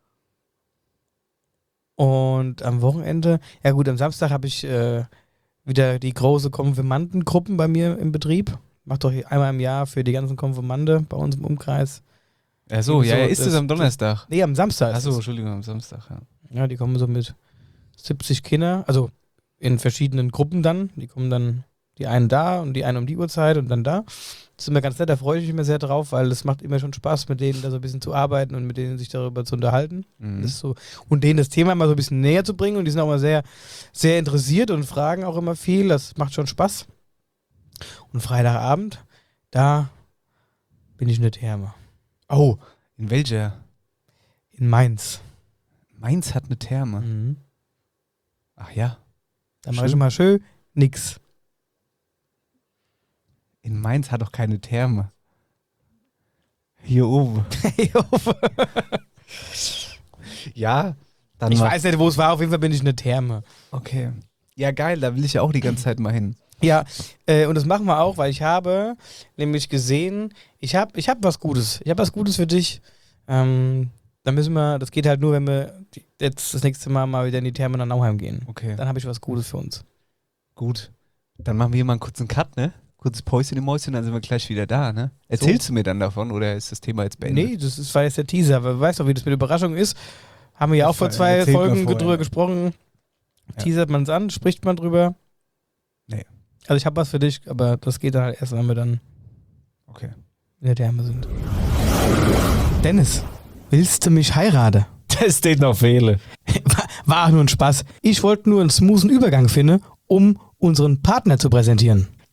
Und am Wochenende, ja gut, am Samstag habe ich äh, wieder die große Konfirmandengruppen bei mir im Betrieb. Mach doch einmal im Jahr für die ganzen Konfirmande bei uns im Umkreis. Ach so, ja, So, ja, ist das- das am Donnerstag? Nee, am Samstag. ist Achso, es. Entschuldigung, am Samstag, ja. Ja, die kommen so mit siebzig Kinder, also in verschiedenen Gruppen dann. Die kommen dann, die einen da und die einen um die Uhrzeit und dann da. Das ist immer ganz nett, da freue ich mich immer sehr drauf, weil es macht immer schon Spaß, mit denen da so ein bisschen zu arbeiten und mit denen sich darüber zu unterhalten. Mhm. Das ist so, und denen das Thema mal so ein bisschen näher zu bringen und die sind auch immer sehr, sehr interessiert und fragen auch immer viel. Das macht schon Spaß. Und Freitagabend, da bin ich in der Therme. Oh, in welcher? In Mainz. Mainz hat eine Therme. Mhm. Ach ja. Da mache Schön. ich mal schön nix. In Mainz hat doch keine Therme. Hier oben. Ja, dann Ich mal. weiß nicht, wo es war, auf jeden Fall bin ich in der Therme. Okay. Ja, geil, da will ich ja auch die ganze Zeit mal hin. Ja, äh, und das machen wir auch, weil ich habe nämlich gesehen, ich habe ich hab was Gutes. Ich habe was Gutes für dich. Ähm, da müssen wir, das geht halt nur, wenn wir die- jetzt das nächste Mal mal wieder in die Therme nach Nauheim gehen. Okay. Dann habe ich was Gutes für uns. Gut. Dann machen wir hier mal einen kurzen Cut, ne? Kurzes Päuschen im Mäuschen, dann sind wir gleich wieder da, ne? Erzählst du mir dann davon oder ist das Thema jetzt beendet? Nee, das ist, war jetzt der Teaser, aber du weißt doch, wie das mit Überraschung ist. Haben wir ja auch vor zwei Erzählt mal Folgen vorher. drüber gesprochen. Ja. Teasert man es an, spricht man drüber. Nee. Also ich habe was für dich, aber das geht dann halt erst, wenn wir dann Okay. in der Therme sind. Dennis, willst du mich heiraten? Das steht noch Fehle. War, war auch nur ein Spaß. Ich wollte nur einen smoothen Übergang finden, um unseren Partner zu präsentieren.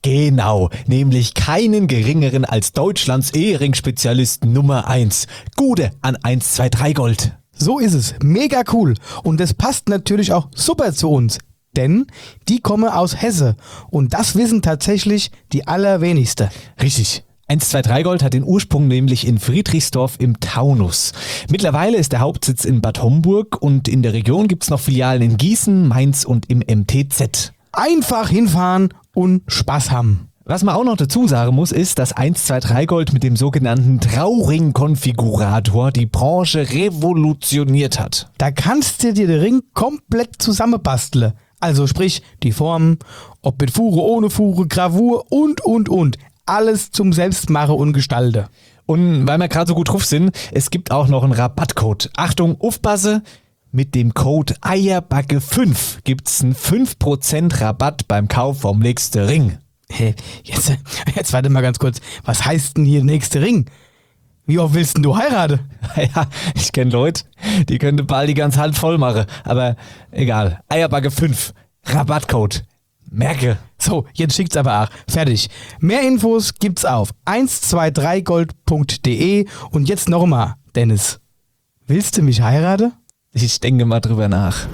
Genau, nämlich keinen geringeren als Deutschlands Ehering-Spezialist Nummer eins. Gude an eins zwei drei Gold. So ist es. Mega cool. Und das passt natürlich auch super zu uns. Denn die kommen aus Hesse. Und das wissen tatsächlich die allerwenigsten. Richtig. eins zwei drei Gold hat den Ursprung nämlich in Friedrichsdorf im Taunus. Mittlerweile ist der Hauptsitz in Bad Homburg und in der Region gibt es noch Filialen in Gießen, Mainz und im M T Z. Einfach hinfahren und Spaß haben. Was man auch noch dazu sagen muss, ist, dass eins zwei drei Gold mit dem sogenannten Trauring-Konfigurator die Branche revolutioniert hat. Da kannst du dir den Ring komplett zusammenbasteln. Also sprich, die Form, ob mit Fuhre, ohne Fuhre, Gravur und, und, und. Alles zum Selbstmachen und Gestalten. Und weil wir gerade so gut drauf sind, es gibt auch noch einen Rabattcode. Achtung, aufpasse, mit dem Code Eierbacke fünf gibt's einen fünf Prozent Rabatt beim Kauf vom nächsten Ring. Hey, jetzt, jetzt warte mal ganz kurz. Was heißt denn hier nächste Ring? Wie oft willst denn du heiraten? Ja, ich kenne Leute, die könnte bald die ganze Hand voll machen. Aber egal, Eierbacke fünf, Rabattcode. Merke. So, jetzt schickt's aber auch. Fertig. Mehr Infos gibt's auf eins zwei drei gold punkt de. Und jetzt nochmal, Dennis. Willst du mich heiraten? Ich denke mal drüber nach.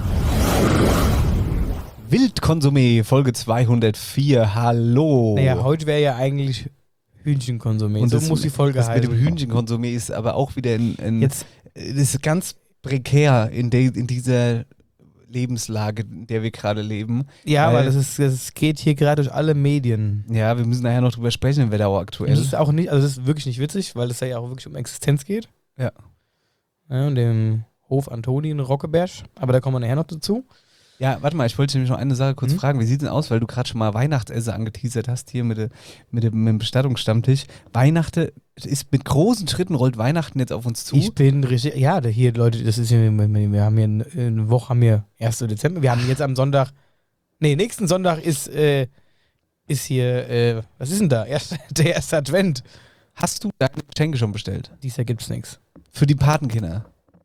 Wildkonsumé, Folge zweihundertvier. Hallo. Naja, heute wäre ja eigentlich Hühnchenkonsumé. Und so das, muss die Folge das heißen. mit dem Hühnchenkonsumé ist aber auch wieder ein, ein Jetzt- das ist ganz prekär in, de, in dieser Lebenslage, in der wir gerade leben. Ja, Weil- aber das, ist, das geht hier gerade durch alle Medien. Ja, wir müssen nachher noch drüber sprechen, wenn wir da auch aktuell. Das ist auch nicht, also das ist wirklich nicht witzig, weil es ja auch wirklich um Existenz geht. Ja. Ja, und dem Hof Antoni in Rockeberg. Aber da kommen wir nachher noch dazu. Ja, warte mal, ich wollte nämlich noch eine Sache kurz Mhm. fragen. Wie sieht denn aus, weil du gerade schon mal Weihnachtsesse angeteasert hast hier mit, de, mit, dem, mit dem Bestattungsstammtisch. Weihnachten ist mit großen Schritten rollt Weihnachten jetzt auf uns zu. Ich bin richtig, ja, da hier, Leute, das ist ja, wir haben hier eine, eine Woche, haben wir ersten Dezember, wir haben jetzt am Sonntag, nee, nächsten Sonntag ist, äh, ist hier, äh, was ist denn da? Erst, der erste Advent. Hast du deine Geschenke schon bestellt? Dies Jahr gibt's nichts. Für die Patenkinder?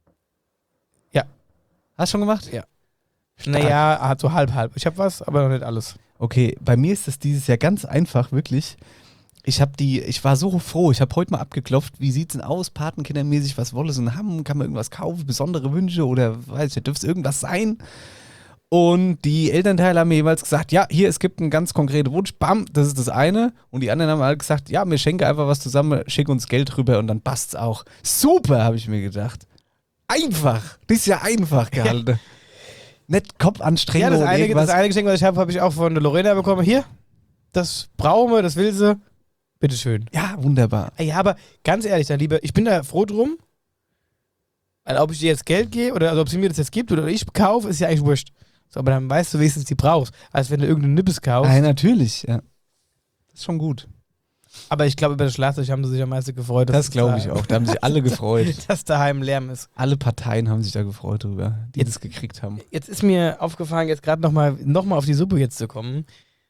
Ja. Hast du schon gemacht? Ja. Naja, hat so halb, halb. Ich habe was, aber noch nicht alles. Okay, bei mir ist das dieses Jahr ganz einfach, wirklich. Ich habe die, ich war so froh, ich habe heute mal abgeklopft, wie sieht's denn aus, patenkindermäßig, was wolle sie denn haben, kann man irgendwas kaufen, besondere Wünsche oder weiß ich, dürfte es irgendwas sein? Und die Elternteile haben mir jeweils gesagt, ja, hier, es gibt einen ganz konkreten Wunsch, bam, das ist das eine. Und die anderen haben halt gesagt, ja, mir schenke einfach was zusammen, schick uns Geld rüber und dann passt's auch. Super, habe ich mir gedacht. Einfach, das ist ja einfach gehalten. Nicht Kopfanstrengung Ja, das oder eine, irgendwas. das eine Geschenk, was ich habe, habe ich auch von der Lorena bekommen. Hier, das brauchen wir, das will sie. Bitteschön. Ja, wunderbar. Ja, aber ganz ehrlich, dann lieber, ich bin da froh drum, weil ob ich dir jetzt Geld gebe oder also ob sie mir das jetzt gibt oder ich kaufe, ist ja eigentlich wurscht. So, aber dann weißt du wenigstens, die brauchst. Als wenn du irgendeinen Nippes kaufst. Ja, natürlich, ja. Das ist schon gut. Aber ich glaube, über das Schlagzeug haben sie sich am meisten gefreut. Das dass glaube da- ich auch. Da haben sich alle gefreut. Dass daheim Lärm ist. Alle Parteien haben sich da gefreut drüber, die Jetzt- das gekriegt haben. Jetzt ist mir aufgefallen, jetzt gerade nochmal noch mal auf die Suppe jetzt zu kommen.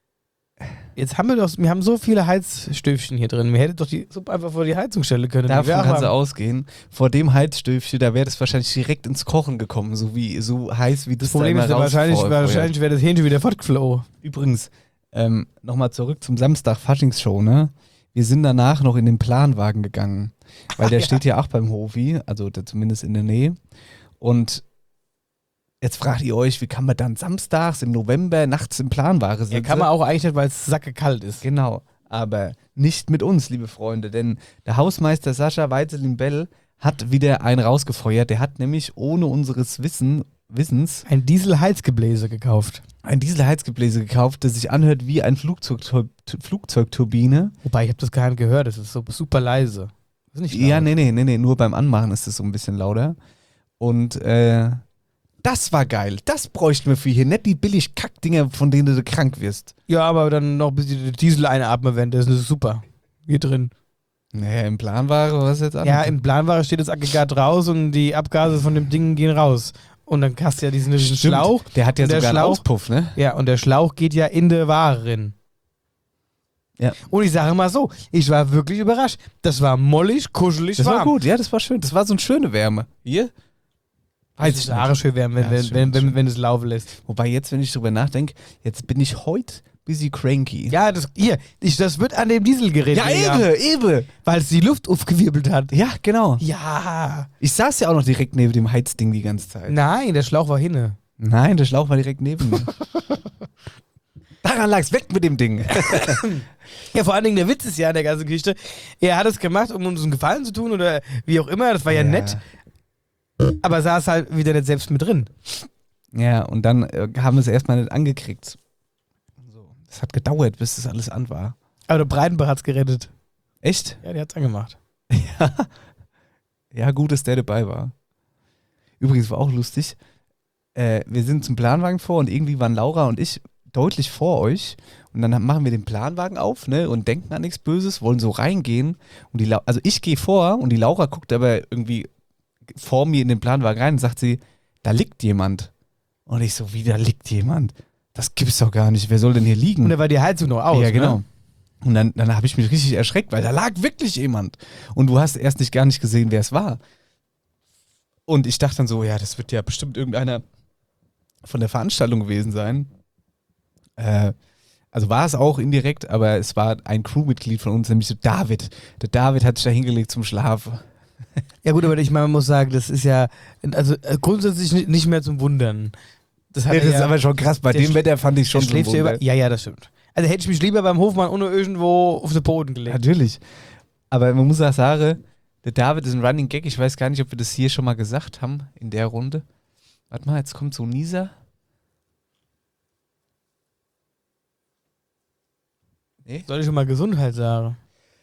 Jetzt haben wir doch, wir haben so viele Heizstöfchen hier drin. Wir hätten doch die Suppe einfach vor die Heizung stellen können. Die Davon wäre kannst du warm. ausgehen. Vor dem Heizstöfchen, da wäre das wahrscheinlich direkt ins Kochen gekommen, so wie so heiß wie das, Das Problem da ist, immer wahrscheinlich, rausfeuert. wahrscheinlich wäre das Hähnchen wieder fortgeflogen. Übrigens, ähm, nochmal zurück zum Samstag Faschingsshow, ne? Wir sind danach noch in den Planwagen gegangen, weil der ja. steht ja auch beim Hofi, also der zumindest in der Nähe. Und jetzt fragt ihr euch, wie kann man dann samstags im November nachts im Planwagen sitzen? Ja, kann man auch eigentlich nicht, weil es sacke kalt ist. Genau, aber nicht mit uns, liebe Freunde, denn der Hausmeister Sascha Weizelin-Bell hat wieder einen rausgefeuert. Der hat nämlich ohne unseres Wissen, Wissens Ein Dieselheizgebläse gekauft. ein Dieselheizgebläse gekauft, das sich anhört wie ein Flugzeugtur Flugzeugturbine. Wobei, ich habe das gar nicht gehört. Das ist so super leise. Das ist nicht Ja, laut. nee, nee, nee, nee, nur beim Anmachen ist es so ein bisschen lauter. Und äh, das war geil. Das bräuchten wir für hier. Nicht die billig Kackdinger, von denen du krank wirst. Ja, aber dann noch ein bisschen Diesel einatmen, wenn das ist super. Hier drin. Naja, im Planware, was jetzt an? Ja, im Planware steht das Aggregat raus und die Abgase von dem Ding gehen raus. Und dann hast du ja diesen, diesen Stimmt. Schlauch. Der hat ja Und der sogar einen Schlauch- Auspuff, ne? Ja, und der Schlauch geht ja in die Ware rein. Ja. Und ich sage mal so, ich war wirklich überrascht. Das war mollig, kuschelig, Das warm. war gut, ja, das war schön. Das war so eine schöne Wärme. Hier? Weiß ich, Haare schön werden, wenn, Ja, wenn, schön, wenn, wenn, schön. wenn es laufen lässt. Wobei jetzt, wenn ich drüber nachdenke, jetzt bin ich heute busy cranky. Ja, das, hier, ich, das wird an dem Dieselgerät. Ja, eben, eben. Weil es die Luft aufgewirbelt hat. Ja, genau. Ja. Ich saß ja auch noch direkt neben dem Heizding die ganze Zeit. Nein, der Schlauch war hinne. Nein, der Schlauch war direkt neben mir. Daran lag's, weg mit dem Ding. Ja, vor allen Dingen der Witz ist ja an der ganzen Geschichte, er hat es gemacht, um uns einen Gefallen zu tun oder wie auch immer, das war ja, Ja. nett, aber saß halt wieder nicht selbst mit drin. Ja, und dann äh, haben wir es erstmal nicht angekriegt. So. Das hat gedauert, bis das alles an war. Aber der Breitenbach hat's gerettet. Echt? Ja, der hat's angemacht. Ja. Ja, gut, dass der dabei war. Übrigens war auch lustig. Äh, wir sind zum Planwagen vor und irgendwie waren Laura und ich deutlich vor euch. Und dann machen wir den Planwagen auf, ne, und denken an nichts Böses, wollen so reingehen. Und die Lau- also ich gehe vor und die Laura guckt aber irgendwie vor mir in den Planwagen rein und sagt sie, da liegt jemand. Und ich so, wie, da liegt jemand? Das gibt's doch gar nicht. Wer soll denn hier liegen? Und da war die Heizung noch aus. Ja, genau. Ne? Und dann, dann habe ich mich richtig erschreckt, weil da lag wirklich jemand. Und du hast erst nicht gar nicht gesehen, wer es war. Und ich dachte dann so, ja, das wird ja bestimmt irgendeiner von der Veranstaltung gewesen sein. Äh, also war es auch indirekt, aber es war ein Crewmitglied von uns, nämlich so David. Der David hat sich da hingelegt zum Schlaf. Ja gut, aber ich meine, man muss sagen, das ist ja also äh, grundsätzlich ni- nicht mehr zum Wundern. Das, hat Ja, er das ja, ist aber schon krass. Bei der dem schla- Wetter fand ich schon der so schläft ja Wunder. über, ja, ja, das stimmt. Also hätte ich mich lieber beim Hofmann ohne irgendwo auf den Boden gelegt. Natürlich. Aber man muss auch sagen, der David ist ein Running Gag. Ich weiß gar nicht, ob wir das hier schon mal gesagt haben in der Runde. Warte mal, jetzt kommt so ein Nieser. Nee? Soll ich schon mal Gesundheit sagen?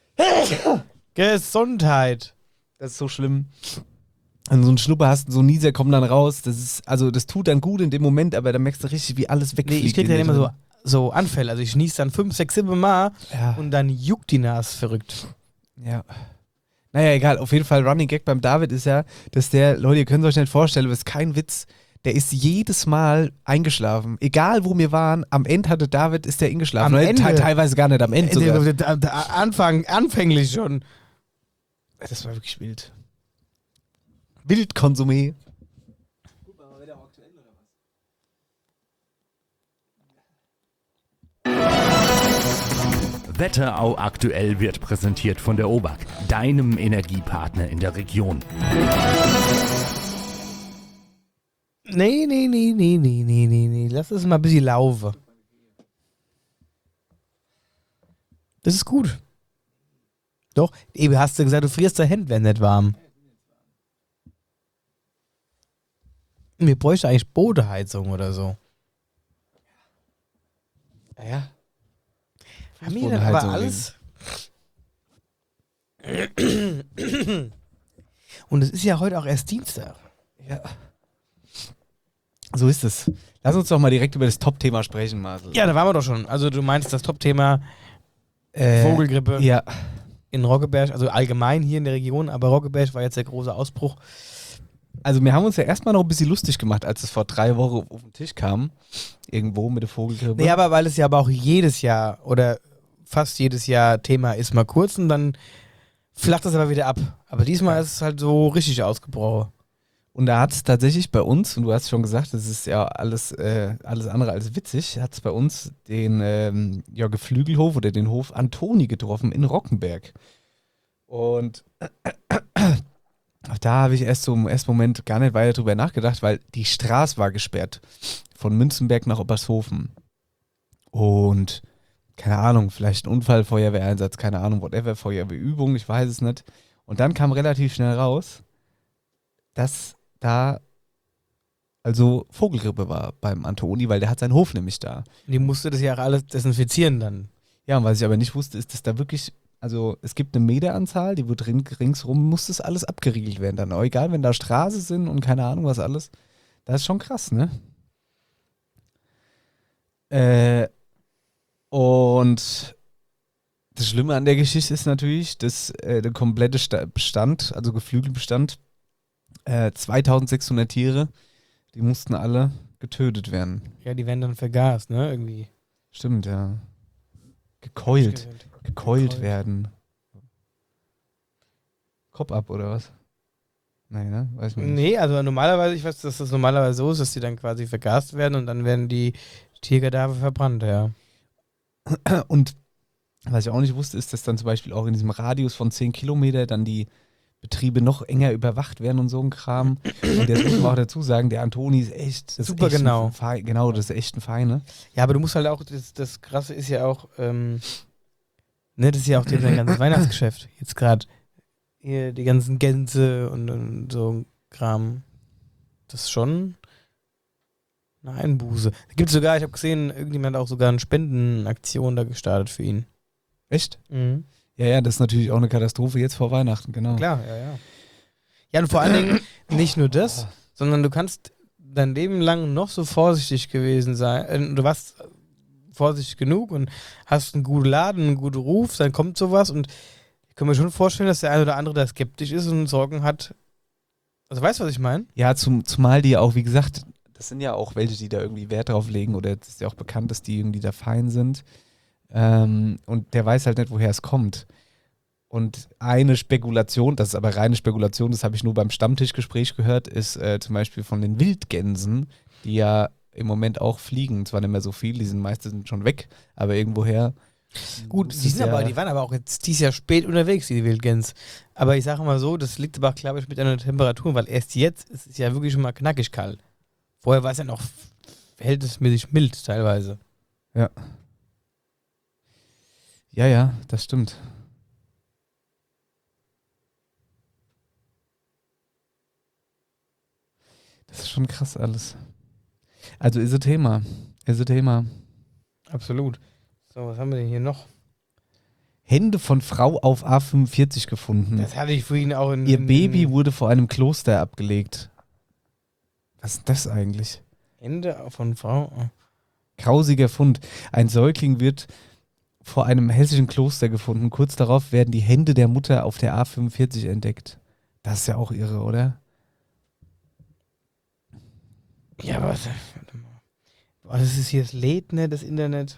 Gesundheit. Das ist so schlimm. Wenn so ein Schnupper hast, so ein Nieser kommt dann raus. Das ist, also das tut dann gut in dem Moment, aber dann merkst du richtig, wie alles Nee, wegfliegt. ich krieg in dann dir immer so, drin. so Anfälle. Also ich nies dann fünf, sechs, sieben Mal Ja. und dann juckt die Nase verrückt. Ja. Naja, egal. Auf jeden Fall, Running Gag beim David ist ja, dass der, Leute, ihr könnt es euch nicht vorstellen, aber es ist kein Witz, der ist jedes Mal eingeschlafen. Egal, wo wir waren, am Ende hatte David, ist der eingeschlafen. Am Oder Ende? te- Teilweise gar nicht am Ende sogar. Der, der, der Anfang, anfänglich schon. Das war wirklich wild. Wildkonsumé. Wetterau aktuell wird präsentiert von der O B A K, deinem Energiepartner in der Region. Nee, nee, nee, nee, nee, nee, nee, nee. Lass es mal ein bisschen laufen. Das ist gut. Doch, eben hast du gesagt, du frierst dein Hemd, wenn nicht warm. Wir bräuchten eigentlich Bodeheizung oder so. Ja, ja. Haben wir denn aber Bodenheizung alles? Und es ist ja heute auch erst Dienstag. Ja. So ist es. Lass uns doch mal direkt über das Top-Thema sprechen, Marcel. Ja, da waren wir doch schon. Also du meinst das Top-Thema Äh, Vogelgrippe Ja. in Roggeberg, also allgemein hier in der Region, aber Roggeberg war jetzt der große Ausbruch. Also wir haben uns ja erstmal noch ein bisschen lustig gemacht, als es vor drei Wochen auf den Tisch kam. Irgendwo mit der Vogelgrippe. Nee, aber weil es ja aber auch jedes Jahr oder fast jedes Jahr Thema ist, mal kurz und dann flacht das aber wieder ab. Aber diesmal ist es halt so richtig ausgebrochen. Und da hat es tatsächlich bei uns, und du hast schon gesagt, das ist ja alles, äh, alles andere als witzig, hat es bei uns den ähm, ja, Geflügelhof oder den Hof Antoni getroffen in Rockenberg. Und da habe ich erst so im ersten Moment gar nicht weiter drüber nachgedacht, weil die Straße war gesperrt. Von Münzenberg nach Oppershofen. Und keine Ahnung, vielleicht ein Unfall, Feuerwehreinsatz, keine Ahnung, whatever, Feuerwehrübung, ich weiß es nicht. Und dann kam relativ schnell raus, dass da also Vogelgrippe war beim Antoni, weil der hat seinen Hof nämlich da. Die musste das ja auch alles desinfizieren dann. Ja, und was ich aber nicht wusste, ist, dass da wirklich, also es gibt eine Meteranzahl, die wird ring, ringsrum, muss das alles abgeriegelt werden dann. Auch egal, wenn da Straße sind und keine Ahnung was alles. Das ist schon krass, ne? Äh, und das Schlimme an der Geschichte ist natürlich, dass äh, der komplette Sta- Bestand, also Geflügelbestand, äh, zweitausendsechshundert Tiere, die mussten alle getötet werden. Ja, die werden dann vergast, ne? Irgendwie. Stimmt, ja. Gekeult. Gekeult werden. Kopf ab, oder was? Nein, ne? Weiß man nicht. Nee, also normalerweise, ich weiß, dass das normalerweise so ist, dass die dann quasi vergast werden und dann werden die Tierkadaver verbrannt, ja. Und was ich auch nicht wusste, ist, dass dann zum Beispiel auch in diesem Radius von zehn Kilometer dann die Betriebe noch enger überwacht werden und so ein Kram. Und jetzt muss man auch dazu sagen, der Antoni ist echt das Super ist echt genau. Ein Fein, genau, das ist echt ein Feine. Ja, aber du musst halt auch, das, das Krasse ist ja auch, ähm, ne, das ist ja auch dein ganzes Weihnachtsgeschäft. Jetzt gerade hier die ganzen Gänse und, und so ein Kram. Das ist schon eine Einbuße. Da gibt es sogar, ich habe gesehen, irgendjemand hat auch sogar eine Spendenaktion da gestartet für ihn. Echt? Mhm. Ja, ja, das ist natürlich auch eine Katastrophe jetzt vor Weihnachten, genau. Klar, ja, ja. Ja, und vor allen Dingen nicht nur das, sondern du kannst dein Leben lang noch so vorsichtig gewesen sein. Äh, Du warst vorsichtig genug und hast einen guten Laden, einen guten Ruf, dann kommt sowas und ich kann mir schon vorstellen, dass der eine oder andere da skeptisch ist und Sorgen hat. Also weißt du, was ich meine? Ja, zum, zumal die auch, wie gesagt, das sind ja auch welche, die da irgendwie Wert drauf legen oder es ist ja auch bekannt, dass die irgendwie da fein sind. Ähm, und der weiß halt nicht, woher es kommt. Und eine Spekulation, das ist aber reine Spekulation, das habe ich nur beim Stammtischgespräch gehört, ist äh, zum Beispiel von den Wildgänsen, die ja im Moment auch fliegen. Zwar nicht mehr so viel, die sind meistens schon weg, aber irgendwoher. Gut, muss die, es sind ja, aber, die waren aber auch jetzt dieses Jahr spät unterwegs, die Wildgänse. Aber ich sage mal so, das liegt aber, glaube ich, mit einer Temperatur, weil erst jetzt ist es ja wirklich schon mal knackig kalt. Vorher war es ja noch verhältnismäßig mild teilweise. Ja. Ja, ja, das stimmt. Das ist schon krass alles. Also ist ein Thema. Ist ein Thema. Absolut. So, was haben wir denn hier noch? Hände von Frau auf A fünfundvierzig gefunden. Das hatte ich vorhin auch in. Ihr in, Baby in wurde vor einem Kloster abgelegt. Was ist das eigentlich? Hände von Frau. Grausiger Fund. Ein Säugling wird vor einem hessischen Kloster gefunden. Kurz darauf werden die Hände der Mutter auf der A fünfundvierzig entdeckt. Das ist ja auch irre, oder? Ja, warte. warte mal. Boah, das ist hier das lädt, ne, das Internet.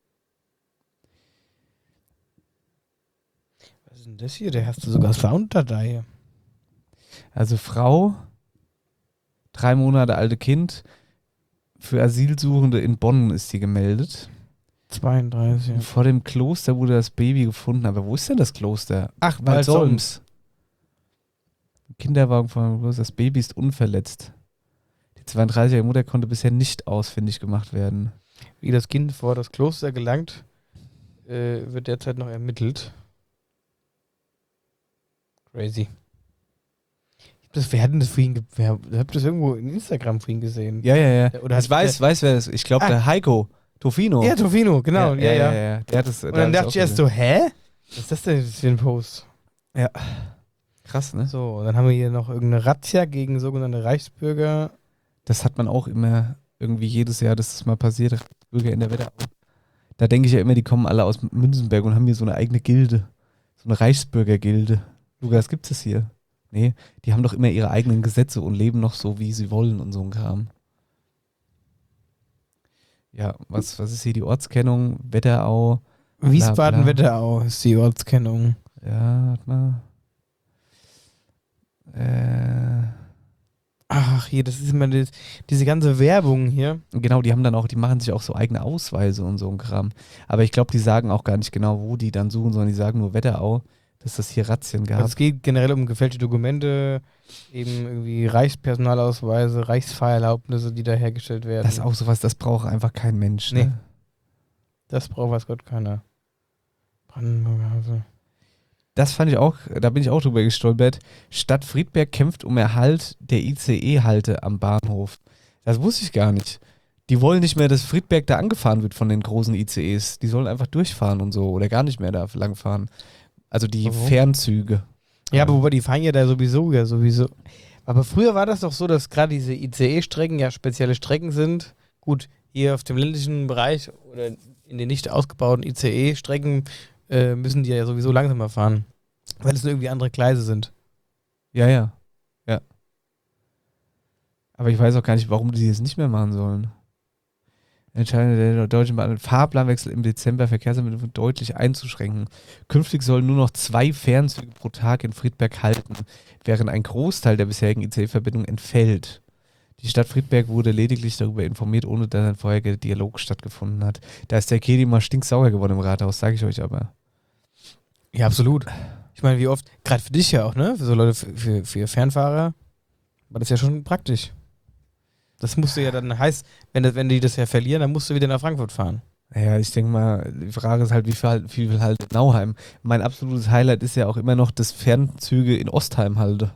Was ist denn das hier? Der hast du sogar Sounddatei. Also Frau, drei Monate alte Kind, für Asylsuchende in Bonn ist sie gemeldet. zweiunddreißig. Und vor dem Kloster wurde das Baby gefunden. Aber wo ist denn das Kloster? Ach, Waldsolms. Waldsolms. Im Kinderwagen vor dem Kloster. Das Baby ist unverletzt. Die zweiunddreißigjährige Mutter konnte bisher nicht ausfindig gemacht werden. Wie das Kind vor das Kloster gelangt, äh, wird derzeit noch ermittelt. Crazy. Ich hab das, wer hat denn das vorhin, ge- wer, ich hab das irgendwo in Instagram vorhin gesehen. Ja, ja, ja. Oder ich hat weiß, der- weiß wer das ist. Ich glaube, Ah. der Heiko Tofino. Ja, Tofino, genau. Ja, ja. ja. Der hat das, Und dann dachte ich erst so, hä? Was ist das denn für ein Post? krass, ne? So, dann haben wir hier noch irgendeine Razzia gegen sogenannte Reichsbürger. Das hat man auch immer irgendwie jedes Jahr, dass das mal passiert. Bürger in der Wetterau. Da denke ich ja immer, die kommen alle aus Münzenberg und haben hier so eine eigene Gilde. So eine Reichsbürgergilde. Lukas, gibt es hier? Nee, die haben doch immer ihre eigenen Gesetze und leben noch so, wie sie wollen und so ein Kram. Ja, was, was ist hier die Ortskennung? Wetterau. Wiesbaden-Wetterau ist die Ortskennung. Ja, warte mal. Äh, Ach, hier, das ist immer das, diese ganze Werbung hier. genau, die haben dann auch, die machen sich auch so eigene Ausweise und so ein Kram. Aber ich glaube, die sagen auch gar nicht genau, wo die dann suchen, sondern die sagen nur Wetterau, dass das hier Razzien gab. Also es geht generell um gefälschte Dokumente, eben irgendwie Reichspersonalausweise, Reichsfahrerlaubnisse, die da hergestellt werden. Das ist auch sowas, das braucht einfach kein Mensch. Nee. Ne? Das braucht weiß Gott keiner. Brandenburger Hase. Das fand ich auch, da bin ich auch drüber gestolpert. Stadt Friedberg kämpft um Erhalt der I C E-Halte am Bahnhof. Das wusste ich gar nicht. Die wollen nicht mehr, dass Friedberg da angefahren wird von den großen I C Es. Die sollen einfach durchfahren und so oder gar nicht mehr da langfahren. Also die Warum? Fernzüge. Ja, aber wobei die fahren ja da sowieso, ja sowieso. Aber früher war das doch so, dass gerade diese I C E-Strecken ja spezielle Strecken sind. Gut, hier auf dem ländlichen Bereich oder in den nicht ausgebauten I C E-Strecken äh, müssen die ja sowieso langsamer fahren. Weil es nur irgendwie andere Gleise sind. Ja, ja. Ja. Aber ich weiß auch gar nicht, warum die das nicht mehr machen sollen. Entscheidung der Deutschen Bahn, Fahrplanwechsel im Dezember, Verkehrsanbindung deutlich einzuschränken. Künftig sollen nur noch zwei Fernzüge pro Tag in Friedberg halten, während ein Großteil der bisherigen I C E-Verbindungen entfällt. Die Stadt Friedberg wurde lediglich darüber informiert, ohne dass ein vorheriger Dialog stattgefunden hat. Da ist der Kedi mal stinksauer geworden im Rathaus, sage ich euch aber. Ja, absolut. Ich meine, wie oft, gerade für dich ja auch, ne? Für so Leute, für, für, für Fernfahrer, war das ja schon praktisch. Das musst du ja dann, heißt, wenn, das, wenn die das ja verlieren, dann musst du wieder nach Frankfurt fahren. Ja, ich denke mal, die Frage ist halt, wie viel, halt, wie viel halt Nauheim. Mein absolutes Highlight ist ja auch immer noch, dass Fernzüge in Ostheim halte.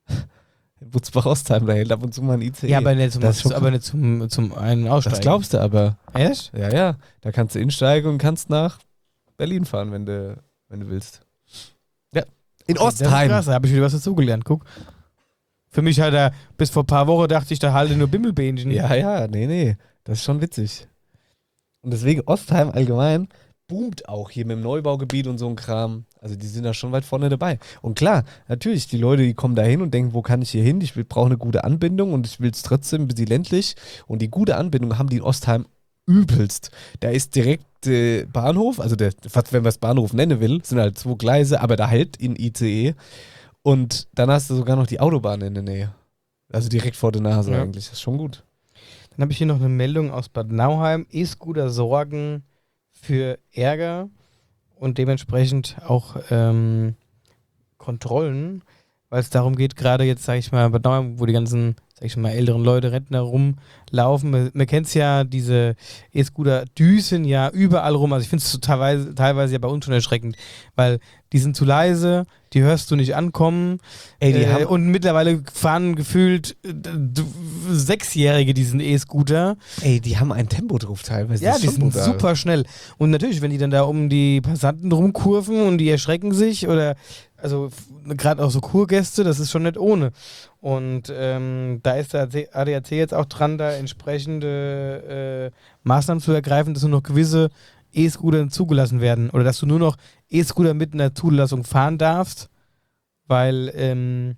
In Butzbach-Ostheim, da hält ab und zu mal ein I C E. Ja, aber nicht zum, Das ist schon aber nicht zum, zum einen Aussteigen. Das glaubst du aber. Echt? Ja, ja. Da kannst du insteigen und kannst nach Berlin fahren, wenn du, wenn du willst. Ja. In Okay, das ist krass, da habe ich wieder was dazugelernt, guck. Für mich hat er, bis vor ein paar Wochen dachte ich, da halte nur Bimmelbähnchen. Ja, ja, nee, nee. Das ist schon witzig. Und deswegen Ostheim allgemein boomt auch hier mit dem Neubaugebiet und so ein Kram. Also die sind da schon weit vorne dabei. Und klar, natürlich, die Leute, die kommen da hin und denken, wo kann ich hier hin? Ich brauche eine gute Anbindung und ich will es trotzdem ein bisschen ländlich. Und die gute Anbindung haben die in Ostheim übelst. Da ist direkt äh, Bahnhof, also der, wenn man es Bahnhof nennen will, sind halt zwei Gleise, aber da hält in I C E. Und dann hast du sogar noch die Autobahn in der Nähe. Also direkt vor der Nase Ja. eigentlich. Das ist schon gut. Dann habe ich hier noch eine Meldung aus Bad Nauheim. E-Scooter sorgen für Ärger und dementsprechend auch ähm, Kontrollen, weil es darum geht, gerade jetzt, sage ich mal, Bad Nauheim, wo die ganzen, sag ich mal, älteren Leute, Rentner rumlaufen. Man, man kennt es ja, diese E-Scooter düsen ja überall rum. Also ich finde es so teilweise, teilweise ja bei uns schon erschreckend, weil die sind zu leise, die hörst du nicht ankommen. Ey, die äh, haben- und mittlerweile fahren gefühlt äh, d- Sechsjährige diesen E-Scooter. Ey, die haben ein Tempo drauf teilweise. Ja, Das ist die schon sind brutal. super schnell. Und natürlich, wenn die dann da um die Passanten rumkurven und die erschrecken sich oder, also gerade auch so Kurgäste, das ist schon nicht ohne. Und ähm, da ist der A D A C jetzt auch dran, da entsprechende äh, Maßnahmen zu ergreifen, dass nur noch gewisse E-Scooter zugelassen werden oder dass du nur noch E-Scooter mit einer Zulassung fahren darfst, weil ähm,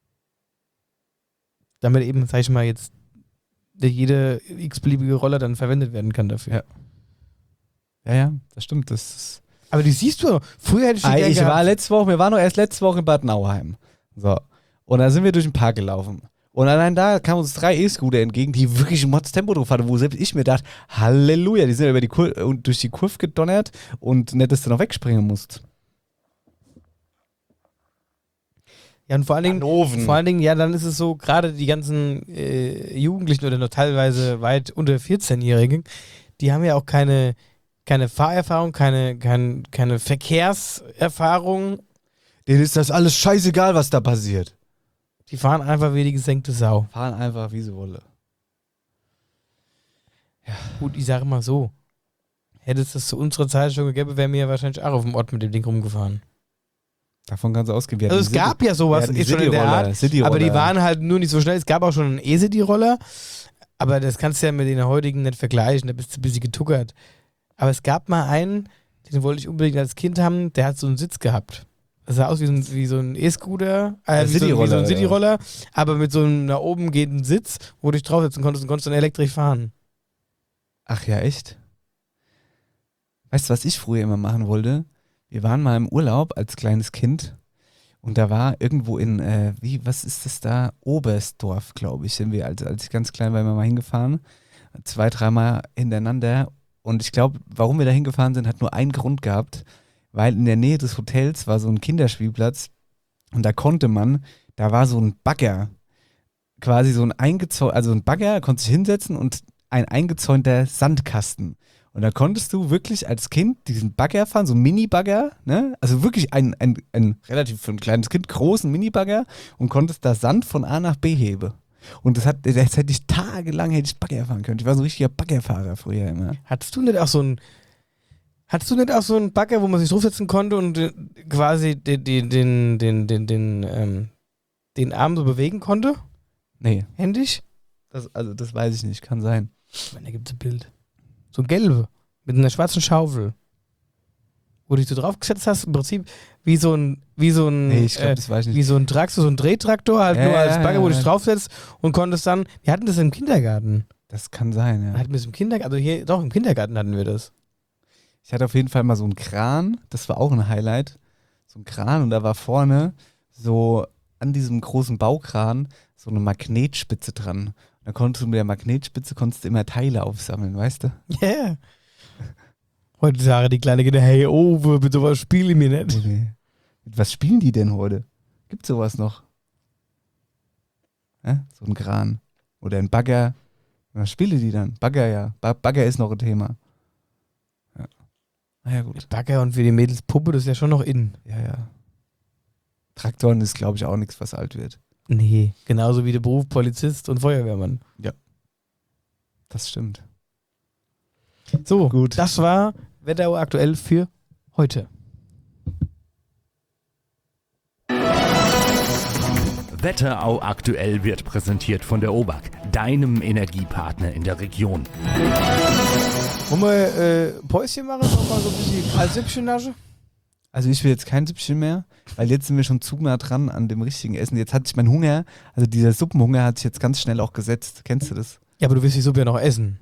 damit eben, sag ich mal, jetzt jede x-beliebige Roller dann verwendet werden kann dafür. Ja. Ja, ja, das stimmt. Das ist Aber die siehst du, früher hätte ich die Ah, gern ich war gehabt. letzte Woche, wir waren noch erst letzte Woche in Bad Nauheim. So. Und da sind wir durch den Park gelaufen. Und allein da kamen uns drei E-Scooter entgegen, die wirklich ein Mods-Tempo drauf hatten, wo selbst ich mir dachte, Halleluja, die sind über die Kur und durch die Kurve gedonnert und nicht, dass du noch wegspringen musst. Ja, und vor allen Dingen, Ganoven. vor allen Dingen, ja, dann ist es so, gerade die ganzen äh, Jugendlichen oder noch teilweise weit unter vierzehnjährigen, die haben ja auch keine, keine Fahrerfahrung, keine, kein, keine Verkehrserfahrung. Denen ist das alles scheißegal, was da passiert. Die fahren einfach wie die gesenkte Sau. Fahren einfach, wie sie wollen. Gut, ich sage mal so, hätte es das zu unserer Zeit schon gegeben, wären wir ja wahrscheinlich auch auf dem Ort mit dem Ding rumgefahren. Davon kannst du ausgehen. Wir Also hatten es gab ja sowas, wir hatten die ist schon in der Cityroller, Art, Cityroller. aber die waren halt nur nicht so schnell. Es gab auch schon einen E-City-Roller, aber das kannst du ja mit den heutigen nicht vergleichen, da bist du ein bisschen getuckert. Aber es gab mal einen, den wollte ich unbedingt als Kind haben, der hat so einen Sitz gehabt. Das sah aus wie so ein, wie so ein E-Scooter, äh, Ein wie, so, wie so Cityroller, ein ja. Cityroller, aber mit so einem nach oben gehenden Sitz, wo du dich draufsetzen konntest und konntest dann elektrisch fahren. Ach ja, echt? Weißt du, was ich früher immer machen wollte? Wir waren mal im Urlaub als kleines Kind und da war irgendwo in, äh, wie, was ist das da? Oberstdorf, glaube ich, sind wir, als, als ich ganz klein war, immer mal hingefahren. Zwei, dreimal hintereinander. Und ich glaube, warum wir da hingefahren sind, hat nur einen Grund gehabt, weil in der Nähe des Hotels war so ein Kinderspielplatz und da konnte man, da war so ein Bagger, quasi so ein eingezäunter, also ein Bagger, konnte sich hinsetzen und ein eingezäunter Sandkasten. Und da konntest du wirklich als Kind diesen Bagger fahren, so einen Mini-Bagger, ne? Also wirklich ein, ein, ein relativ für ein kleines Kind großen Mini-Bagger und konntest da Sand von A nach B heben. Und das hat, das hätte ich tagelang hätte ich Bagger fahren können. Ich war so ein richtiger Baggerfahrer früher immer. Hattest du nicht auch so ein Hattest du nicht auch so einen Bagger, wo man sich draufsetzen konnte und äh, quasi den, den, den, den, den, den, ähm, den Arm so bewegen konnte? Nee, Händisch? das, also das weiß ich nicht, kann sein. Ich meine, da gibt es ein Bild. So ein gelbe, mit einer schwarzen Schaufel. Wo du dich so draufgesetzt hast, im Prinzip wie so ein, wie so ein, Nee, ich glaube, äh, das weiß ich wie nicht. so ein Traktor, so ein Drehtraktor, halt Ja, nur als ja, Bagger, ja, wo du dich ja. draufsetzt und konntest dann, wir hatten das im Kindergarten. Das kann sein, ja. Hatten wir das im Kindergarten, also hier, doch, im Kindergarten hatten wir das. Ich hatte auf jeden Fall mal so einen Kran, das war auch ein Highlight. So ein Kran und da war vorne so an diesem großen Baukran so eine Magnetspitze dran. Und Da konntest du mit der Magnetspitze konntest du immer Teile aufsammeln, weißt du? Ja. Yeah. Heutzutage die kleine Kinder, hey, oh, mit sowas spiele ich mir nicht. Okay. Mit was spielen die denn heute? Gibt sowas noch? Ja? So ein Kran. Oder ein Bagger. Was spielen die dann? Bagger, ja. Ba- Bagger ist noch ein Thema. Ja. Na ja, gut. Bagger und für die Mädels Puppe, das ist ja schon noch in. Ja, ja. Traktoren ist, glaube ich, auch nichts, was alt wird. Nee, genauso wie der Beruf Polizist und Feuerwehrmann. Das stimmt. So, Gut. das war Wetterau aktuell für heute. Wetterau aktuell wird präsentiert von der O B A K, deinem Energiepartner in der Region. Wollen wir äh, Päuschen machen? Nochmal so ein bisschen als Süppchenasche? Also ich will jetzt kein Süppchen mehr, weil jetzt sind wir schon zu nah dran an dem richtigen Essen. Jetzt hatte ich meinen Hunger, also dieser Suppenhunger hat sich jetzt ganz schnell auch gesetzt. Kennst du das? Ja, aber du willst die Suppe ja noch essen.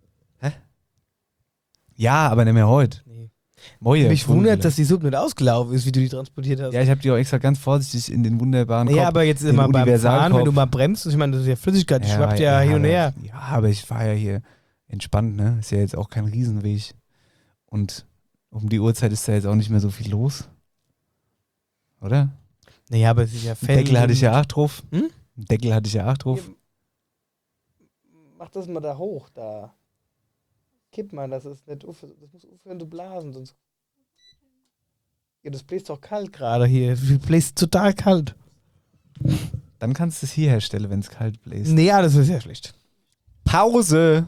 Ja, aber nicht mehr heute. Nee. Moje, Mich Funde. wundert, dass die Suppe nicht ausgelaufen ist, wie du die transportiert hast. Ja, ich habe die auch extra ganz vorsichtig in den wunderbaren naja, Korb, aber jetzt den immer beim Fahren, Universalkorb. wenn du mal bremst, ich meine, das ist ja Flüssigkeit, die schwappt ja hin und her. Ja, aber ich war ja hier entspannt, ne? Ist ja jetzt auch kein Riesenweg. Und um die Uhrzeit ist da jetzt auch nicht mehr so viel los. Oder? Naja, aber es ist ja Einen Deckel hatte ich ja auch drauf. Hm? Einen Deckel hatte ich ja auch drauf. Mach das mal da hoch, da. Kipp mal, das ist nicht, das muss aufhören zu blasen, sonst. Ja, das bläst doch kalt gerade hier. Das bläst total kalt. Dann kannst du es hier herstellen, wenn es kalt bläst. Nee, ja, das ist ja schlecht. Pause!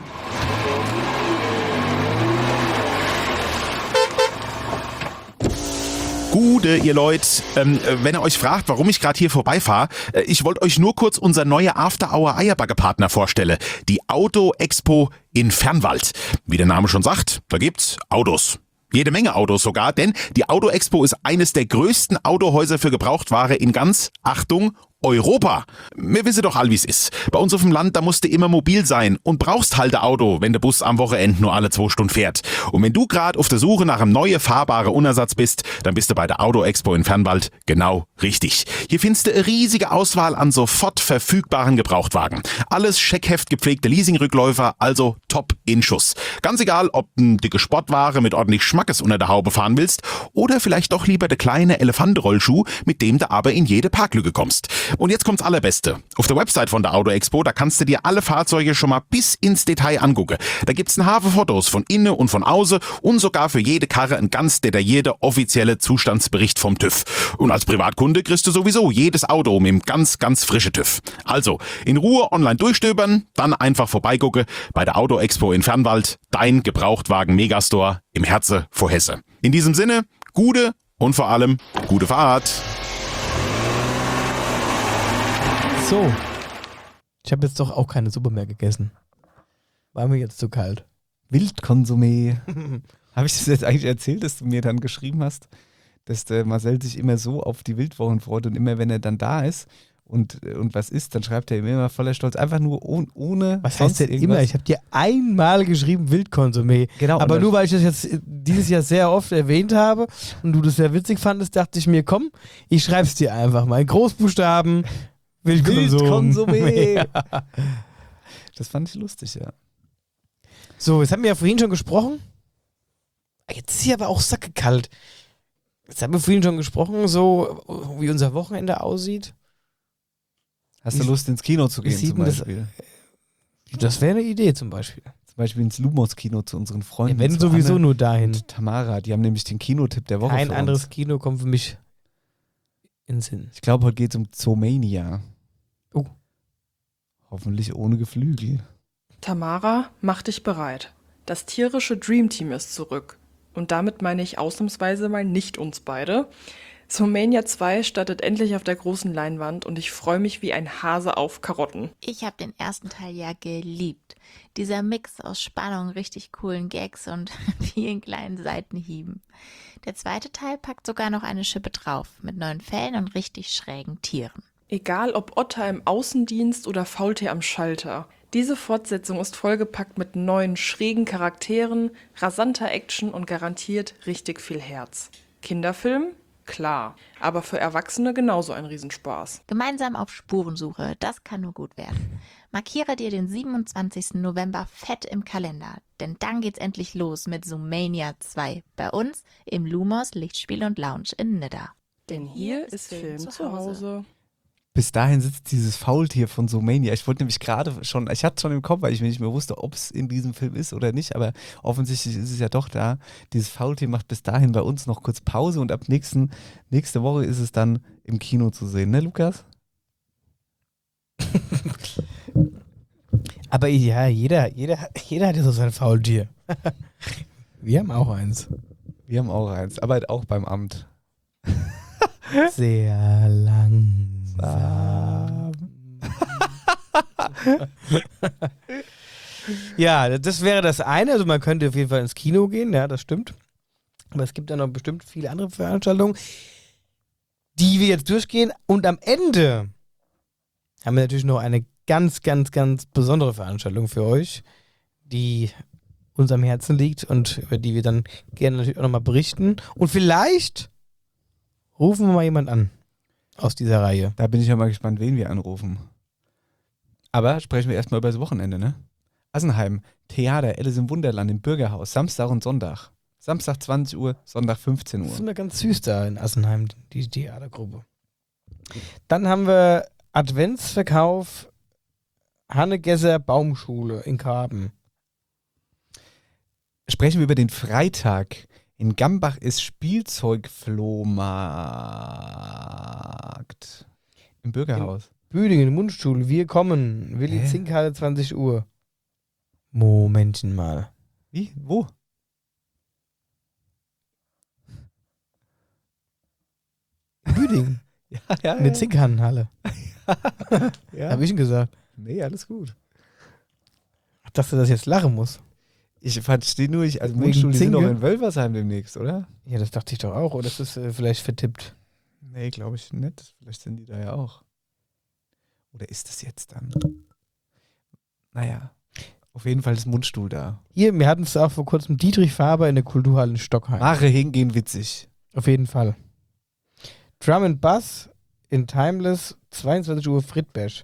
Gude, ihr Leute. Ähm, wenn ihr euch fragt, warum ich gerade hier vorbeifahre, äh, ich wollte euch nur kurz unser neuer After-Hour-Eierbagge-Partner vorstellen. Die Auto-Expo in Fernwald. Wie der Name schon sagt, da gibt's Autos. Jede Menge Autos sogar, denn die Auto-Expo ist eines der größten Autohäuser für Gebrauchtware in ganz, Achtung, Europa. Wir wissen doch all, wie's ist. Bei uns auf dem Land, da musst du immer mobil sein und brauchst halt ein Auto, wenn der Bus am Wochenende nur alle zwei Stunden fährt. Und wenn du gerade auf der Suche nach einem neuen fahrbaren Unersatz bist, dann bist du bei der Auto-Expo in Fernwald genau richtig. Hier findest du eine riesige Auswahl an sofort verfügbaren Gebrauchtwagen. Alles Scheckheft gepflegte Leasingrückläufer, also top in Schuss. Ganz egal, ob du dicke Sportware mit ordentlich Schmackes unter der Haube fahren willst oder vielleicht doch lieber der kleine Elefantenrollschuh, mit dem du aber in jede Parklücke kommst. Und jetzt kommt's Allerbeste. Auf der Website von der Auto Expo, da kannst du dir alle Fahrzeuge schon mal bis ins Detail angucken. Da gibt's ein Haufen Fotos von innen und von außen und sogar für jede Karre ein ganz detaillierter offizielle Zustandsbericht vom TÜV. Und als Privatkunde kriegst du sowieso jedes Auto mit einem ganz, ganz frischen TÜV. Also, in Ruhe online durchstöbern, dann einfach vorbeigucken bei der Auto Expo in Fernwald, dein Gebrauchtwagen-Megastore im Herzen vor Hesse. In diesem Sinne, gute und vor allem gute Fahrt. So. Ich habe jetzt doch auch keine Suppe mehr gegessen. War mir jetzt zu kalt. Wildkonsumé. Habe ich das jetzt eigentlich erzählt, dass du mir dann geschrieben hast, dass der Marcel sich immer so auf die Wildwochen freut und immer, wenn er dann da ist und, und was isst, dann schreibt er ihm immer voller Stolz, einfach nur ohne, ohne Was sonst heißt denn irgendwas. immer? Ich habe dir einmal geschrieben Wildkonsumé. Genau, und Aber dann- nur weil ich das jetzt dieses Jahr sehr oft erwähnt habe und du das sehr witzig fandest, dachte ich mir, komm, ich schreib's dir einfach mal in Großbuchstaben. Wildkonsum. Wildkonsumé. Ja. Das fand ich lustig, ja. So, jetzt haben wir ja vorhin schon gesprochen. Jetzt ist hier aber auch sackekalt. Jetzt haben wir vorhin schon gesprochen, so wie unser Wochenende aussieht. Hast du Wie- Lust ins Kino zu wie gehen sieht zum denn das- Beispiel? Das wäre eine Idee zum Beispiel. Zum Beispiel ins Lumos-Kino zu unseren Freunden. Ja, wenn zu sowieso Anne nur dahin. und Tamara, die haben nämlich den Kinotipp der Woche Kein für anderes uns. Kino kommt für mich in den Sinn. Ich glaube, heute geht es um Zoomania. Oh. Hoffentlich ohne Geflügel. Tamara, mach dich bereit. Das tierische Dream Team ist zurück. Und damit meine ich ausnahmsweise mal nicht uns beide. Zoomania zwei startet endlich auf der großen Leinwand und ich freue mich wie ein Hase auf Karotten. Ich habe den ersten Teil ja geliebt. Dieser Mix aus Spannung, richtig coolen Gags und vielen kleinen Seitenhieben. Der zweite Teil packt sogar noch eine Schippe drauf, mit neuen Fällen und richtig schrägen Tieren. Egal ob Otter im Außendienst oder Faultier am Schalter. Diese Fortsetzung ist vollgepackt mit neuen, schrägen Charakteren, rasanter Action und garantiert richtig viel Herz. Kinderfilm? Klar. Aber für Erwachsene genauso ein Riesenspaß. Gemeinsam auf Spurensuche, das kann nur gut werden. Markiere dir den siebenundzwanzigsten November fett im Kalender, denn dann geht's endlich los mit Zoomania zwei bei uns im Lumos Lichtspiel und Lounge in Nidda. Denn hier ist Film zu Hause. Bis dahin sitzt dieses Faultier von Zoomania. Ich wollte nämlich gerade schon, ich hatte schon im Kopf, weil ich mir nicht mehr wusste, ob es in diesem Film ist oder nicht, aber offensichtlich ist es ja doch da. Dieses Faultier macht bis dahin bei uns noch kurz Pause und ab nächsten, nächste Woche ist es dann im Kino zu sehen, ne Lukas? Aber ja, jeder, jeder, jeder hat ja so sein Faultier. Wir haben auch eins. Wir haben auch eins, aber halt auch beim Amt. Sehr langsam. Ja, das wäre das eine. Also man könnte auf jeden Fall ins Kino gehen, ja, das stimmt. Aber es gibt dann noch bestimmt viele andere Veranstaltungen, die wir jetzt durchgehen. Und am Ende haben wir natürlich noch eine ganz, ganz, ganz besondere Veranstaltung für euch, die uns am Herzen liegt und über die wir dann gerne natürlich auch nochmal berichten. Und vielleicht rufen wir mal jemand an aus dieser Reihe. Da bin ich ja mal gespannt, wen wir anrufen. Aber sprechen wir erstmal über das Wochenende, ne? Assenheim, Theater, Alice im Wunderland im Bürgerhaus, Samstag und Sonntag. Samstag zwanzig Uhr, Sonntag fünfzehn Das ist Uhr. immer ganz süß da in Assenheim, die Theatergruppe. Dann haben wir Adventsverkauf Hannegesser Baumschule in Karben. Sprechen wir über den Freitag. In Gambach ist Spielzeugflohmarkt. Im Bürgerhaus. Büdingen, Mundstuhl, wir kommen. Willi Hä? Zinkhalle, zwanzig Uhr. Momentchen mal. Wie? Wo? Büdingen. Ja, ja. In der Zinkhallenhalle. ja. Hab ich ihn gesagt. Nee, alles gut. Ich dachte, dass ich jetzt lachen muss. Ich verstehe nur, ich, also Wegen Mundstuhl, die sind doch Zinke? in Wölversheim demnächst, oder? Ja, das dachte ich doch auch. Oder ist das äh, vielleicht vertippt? Nee, glaube ich nicht. Vielleicht sind die da ja auch. Oder ist das jetzt dann? Naja, auf jeden Fall ist Mundstuhl da. Hier, wir hatten es auch vor kurzem Dietrich Faber in der Kulturhalle in Stockheim. Mache hingehen witzig. Auf jeden Fall. Drum and Bass in Timeless, zweiundzwanzig Uhr Friedberg.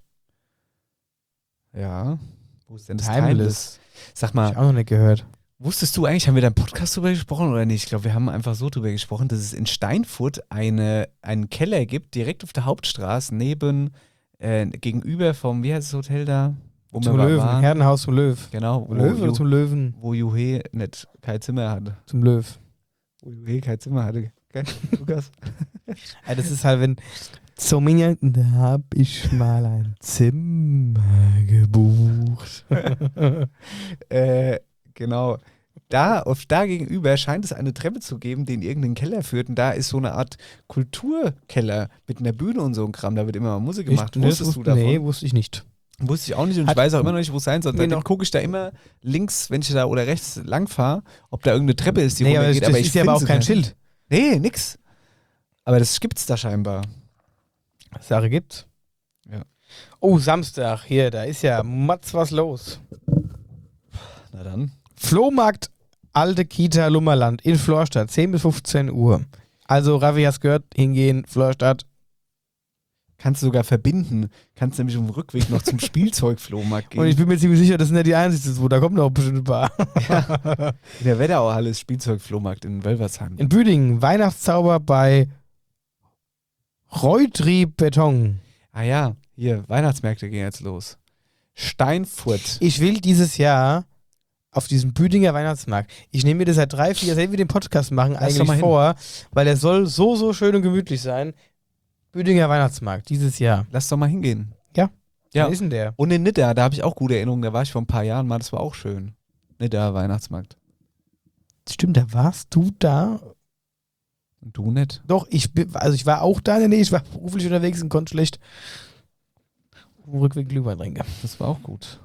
Ja. Wo ist denn das Timeless. Timeless? Sag Hab mal, ich auch noch nicht gehört. wusstest du eigentlich, haben wir da im Podcast drüber gesprochen oder nicht? Ich glaube, wir haben einfach so drüber gesprochen, dass es in Steinfurt eine, einen Keller gibt, direkt auf der Hauptstraße, neben, äh, gegenüber vom, wie heißt das Hotel da? Wo Zum wir mal Löwen, waren. Herrenhaus zum Löw. Genau, wo, Löwe oder Ju, zum Löwen? wo Juhe nicht kein Zimmer hatte. Zum Löw. Wo Juhe kein Zimmer hatte. Gell, Lukas? Ja, das ist halt, wenn so Minja, da hab ich mal ein Zimmer gebucht. äh, genau. Da, auf da gegenüber scheint es eine Treppe zu geben, die in irgendeinen Keller führt. Und da ist so eine Art Kulturkeller mit einer Bühne und so ein Kram. Da wird immer mal Musik gemacht. Ich, nee, Wusstest das du wusste- davon? Nee, wusste ich nicht. Wusste ich auch nicht und Hat- ich weiß auch immer noch nicht, wo es sein soll. Nee, Dann noch- gucke ich da immer links, wenn ich da oder rechts lang fahre, ob da irgendeine Treppe ist, die Nee, aber das, runtergeht. das aber ich ist ja aber finde auch sie kein nicht. Schild. Nee, nix. Aber das gibt's da scheinbar. Sache gibt's. Ja. Oh, Samstag, hier, da ist ja Matz was los. Na dann. Flohmarkt Alte Kita Lummerland in Florstadt, zehn bis fünfzehn Uhr. Also, Raffi, hast gehört, hingehen, Florstadt. Kannst du sogar verbinden. Kannst nämlich auf dem Rückweg noch zum Spielzeugflohmarkt gehen. Und ich bin mir ziemlich sicher, das sind ja die einzigen, wo da kommen noch bestimmt ein paar. in der Wetterauhalle ist Spielzeugflohmarkt in Wölversheim. In Büdingen, Weihnachtszauber bei Reutri Beton. Ah ja, hier, Weihnachtsmärkte gehen jetzt los. Steinfurt. Ich will dieses Jahr auf diesem Büdinger Weihnachtsmarkt, ich nehme mir das seit drei, vier Jahren, seit wir den Podcast machen, Lass doch eigentlich mal hin. vor, weil der soll so, so schön und gemütlich sein. Büdinger Weihnachtsmarkt, dieses Jahr. Lass doch mal hingehen. Ja. Ja. Wer ist denn der? Und in Nidda, da habe ich auch gute Erinnerungen. Da war ich vor ein paar Jahren mal, das war auch schön. Nidda, Weihnachtsmarkt. Stimmt, da warst du da? Und du nicht? Doch, ich bin, also ich war auch da, nee, ich war beruflich unterwegs und konnte schlecht auf dem Rückweg Glühwein trinken. Das war auch gut.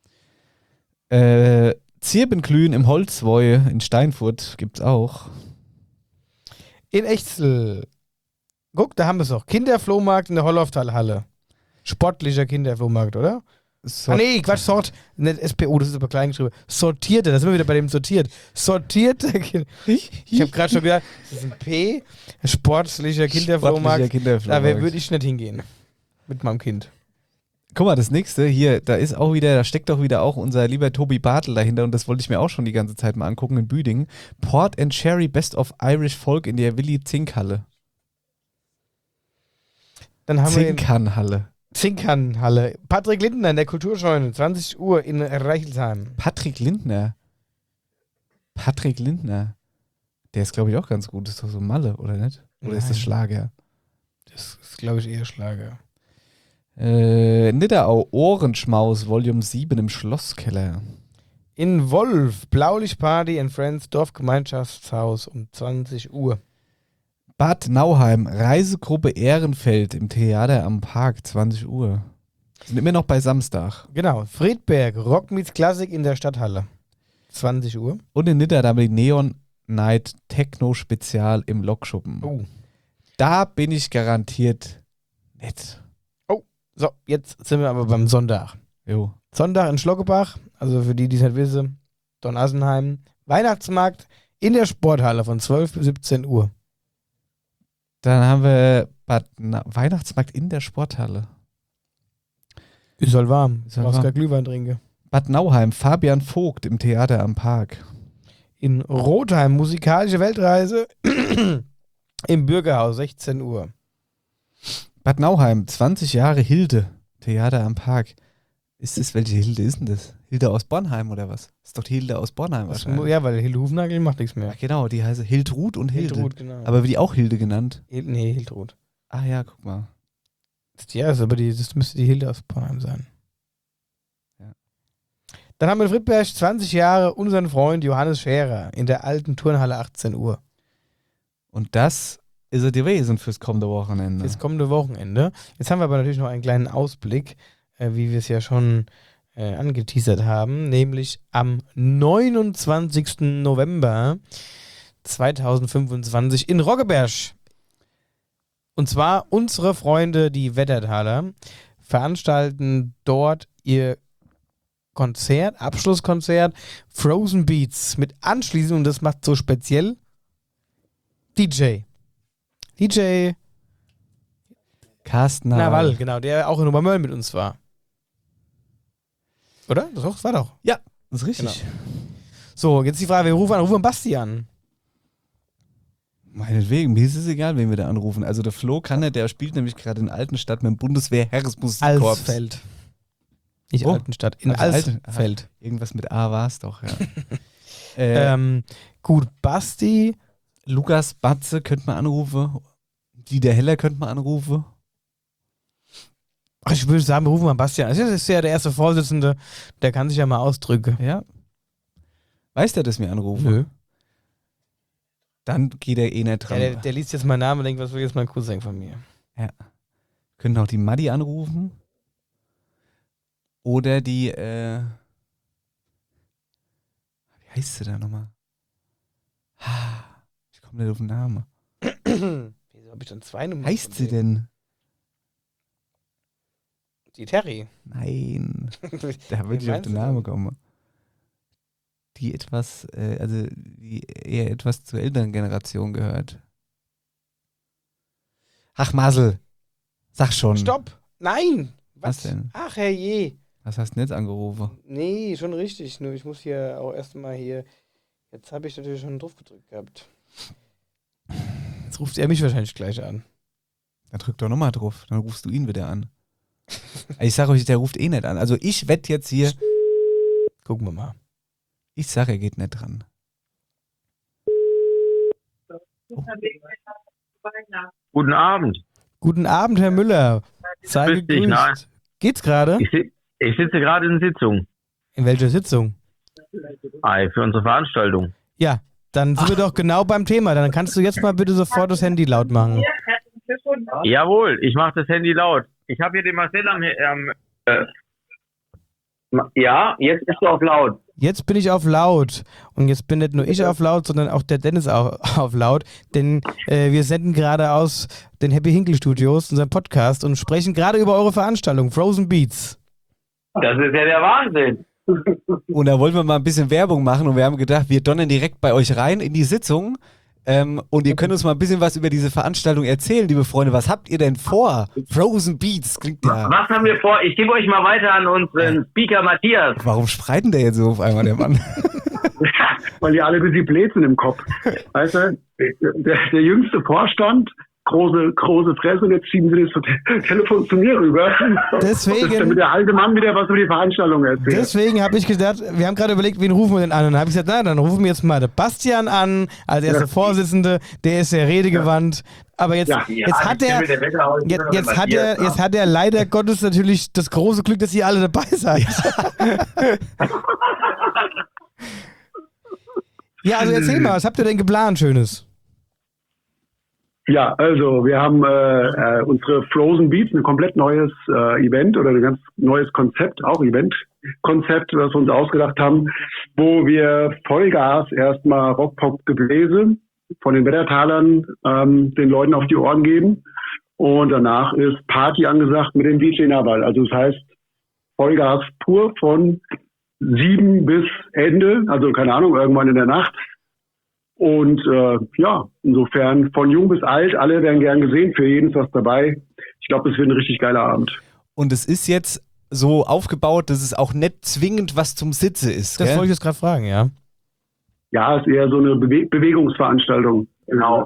Äh, Zirbenglühen im Holzwoi in Steinfurt gibt's auch. In Echzel. Guck, da haben wir es auch. Kinderflohmarkt in der Holloftalhalle. Sportlicher Kinderflohmarkt, oder? So, Ah nee, Quatsch, Sort. Nicht S P O, das ist aber klein geschrieben. Sortierte, da sind wir wieder bei dem sortiert. Sortierte Kinder. Ich habe gerade schon gedacht, das ist ein P. Sportlicher Kinderflohmarkt. Sportlicher Kinderflohmarkt. Da würde ich nicht hingehen. Mit meinem Kind. Guck mal, das nächste hier, da ist auch wieder, da steckt doch wieder auch unser lieber Tobi Bartel dahinter und das wollte ich mir auch schon die ganze Zeit mal angucken in Büdingen. Port and Sherry Best of Irish Folk in der Willi Zinkhalle. Dann haben wir Zinkernhalle. Zinkernhalle. Patrick Lindner in der Kulturscheune, zwanzig Uhr in Reichelsheim. Patrick Lindner. Patrick Lindner. Der ist, glaube ich, auch ganz gut. Das ist doch so Malle, oder nicht? Oder Nein. ist das Schlager? Das ist, glaube ich, eher Schlager. Äh, Nidderau, Ohrenschmaus, Volume sieben im Schlosskeller. In Wolf, Blaulichtparty and Friends, Dorfgemeinschaftshaus um zwanzig Uhr. Bad Nauheim, Reisegruppe Ehrenfeld im Theater am Park, zwanzig Uhr. Sind immer noch bei Samstag. Genau, Friedberg, Rock meets Classic in der Stadthalle, zwanzig Uhr. Und in Nitterdam die Neon Night Techno Spezial im Lokschuppen. Oh. Da bin ich garantiert nett. So, jetzt sind wir aber beim Sonntag. Jo. Sonntag in Schlockenbach, also für die, die es nicht wissen, Donassenheim, Weihnachtsmarkt in der Sporthalle von zwölf bis siebzehn Uhr. Dann haben wir Bad Na- Weihnachtsmarkt in der Sporthalle. Ist halt warm, Ist du halt brauchst warm. kein Glühwein trinken. Bad Nauheim, Fabian Vogt im Theater am Park. In Rotheim, musikalische Weltreise im Bürgerhaus, sechzehn Uhr. Bad Nauheim, zwanzig Jahre Hilde, Theater am Park. Ist das, welche Hilde ist denn das? Hilde aus Bornheim oder was? Ist doch die Hilde aus Bornheim Das, wahrscheinlich. ja, weil Hilde Hufnagel macht nichts mehr. Ja, genau, die heißt Hildrud und Hilde. Hildrud, genau. Aber wird die auch Hilde genannt? Hil- nee, Hildrud. Ah ja, guck mal. Das, ja, das, ist aber die, das müsste die Hilde aus Bornheim sein. Ja. Dann haben wir in Friedberg zwanzig Jahre unseren Freund Johannes Scherer in der alten Turnhalle, achtzehn Uhr. Und das ist es gewesen fürs kommende Wochenende. Das kommende Wochenende. Jetzt haben wir aber natürlich noch einen kleinen Ausblick, äh, wie wir es ja schon äh, angeteasert haben, nämlich am neunundzwanzigsten November zweitausendfünfundzwanzig in Roggeberg. Und zwar unsere Freunde, die Wettertaler, veranstalten dort ihr Konzert, Abschlusskonzert, Frozen Beats mit anschließend, und das macht so speziell, D J. D J Carsten Nawal, genau, der auch in Obermölln mit uns war. Oder? Das auch- das war doch. Ja, das ist richtig. Genau. So, jetzt die Frage, wir rufen an, rufen wir Basti an. Meinetwegen, mir ist es egal, wen wir da anrufen. Also der Flo kann nicht, der spielt nämlich gerade in Altenstadt mit dem Bundeswehr-Heeresmusikkorps. Alsfeld. Nicht Oh. Altenstadt, in Also Alten- Alsfeld. Irgendwas mit A war es doch, ja. äh, Ähm, gut, Basti. Lukas Batze könnte man anrufen. Dieter Heller könnte man anrufen. Ach, ich würde sagen, wir rufen mal Basti an. Das ist ja der erste Vorsitzende, der kann sich ja mal ausdrücken. Ja. Weiß der, dass wir anrufen? Nö. Dann geht er eh nicht Ja, dran. der, der liest jetzt meinen Namen und denkt, was will jetzt mein Cousin von mir? Können auch die Maddi anrufen. Oder die, äh, wie heißt sie da nochmal? Ich komme nicht auf den Namen. Wieso habe ich dann zwei Nummern? Heißt von sie denen? denn? Die Terry. Nein, da Wen würde ich auf meinst den du Namen denn? kommen. Die etwas, äh, also die eher etwas zur älteren Generation gehört. Ach, Masel. Sag schon. Stopp! Nein! Was denn? Ach, herrje. Was hast du denn jetzt angerufen? Nee, schon richtig. Nur ich muss hier auch erstmal hier. Jetzt habe ich natürlich schon drauf gedrückt gehabt. Jetzt ruft er mich wahrscheinlich gleich an. Dann drück doch nochmal drauf. Dann rufst du ihn wieder an. Ich sage euch, der ruft eh nicht an. Also ich wette jetzt hier. Gucken wir mal. Ich sage, er geht nicht dran. Guten Abend. Guten Abend, Herr Müller. Sei Grüß dich, na? gegrüßt. Geht's gerade? Ich, si- ich sitze gerade in Sitzung. In welcher Sitzung? Ah, für unsere Veranstaltung. Ja, dann sind wir doch genau beim Thema. Dann kannst du jetzt mal bitte sofort das Handy laut machen. Jawohl, ich mache das Handy laut. Ich habe hier den Marcel am... Ähm, äh, ma- ja, jetzt bist du auf laut. Jetzt bin ich auf laut. Und jetzt bin nicht nur ich auf laut, sondern auch der Dennis auf, auf laut. Denn äh, wir senden gerade aus den Happy Hinkle Studios, unserem Podcast, und sprechen gerade über eure Veranstaltung, Frozen Beats. Das ist ja der Wahnsinn. Und da wollten wir mal ein bisschen Werbung machen und wir haben gedacht, wir donnern direkt bei euch rein in die Sitzung. Ähm, und ihr könnt uns mal ein bisschen was über diese Veranstaltung erzählen, liebe Freunde. Was habt ihr denn vor? Frozen Beats klingt ja... Was haben wir vor? Ich gebe euch mal weiter an unseren Speaker Matthias. Warum schreit denn der jetzt so auf einmal, der Mann? Weil die alle ein bisschen blöd sind im Kopf. Weißt du, der, der jüngste Vorstand, große, große Fresse, und jetzt schieben sie das Te- Telefon zu mir rüber. Deswegen- Damit der alte Mann wieder was über die Veranstaltung erzählt. Deswegen habe ich gedacht, wir haben gerade überlegt, wen rufen wir denn an? Und dann habe ich gesagt, na, dann rufen wir jetzt mal den Bastian an, als erster Ja. Vorsitzende, der ist sehr redegewandt. Aber jetzt, Ja. jetzt hat er, jetzt, jetzt hat er, jetzt hat er leider Gottes natürlich das große Glück, dass ihr alle dabei seid. Ja, also erzähl mal, was habt ihr denn geplant, Schönes? Ja, also wir haben äh, äh, unsere Frozen Beats, ein komplett neues äh, Event oder ein ganz neues Konzept, auch Event-Konzept, was wir uns ausgedacht haben, wo wir Vollgas erstmal Rock-Pop-Gebläse von den Wettertalern ähm, den Leuten auf die Ohren geben, und danach ist Party angesagt mit dem D J Nawal. Also das heißt Vollgas pur von sieben bis Ende, also keine Ahnung, irgendwann in der Nacht. Und äh, ja, insofern von jung bis alt, alle werden gern gesehen, für jeden ist was dabei. Ich glaube, das wird ein richtig geiler Abend. Und es ist jetzt so aufgebaut, dass es auch nicht zwingend was zum Sitze ist, Das gell? wollte ich jetzt gerade fragen, ja. Ja, ist eher so eine Bewe- Bewegungsveranstaltung. Genau.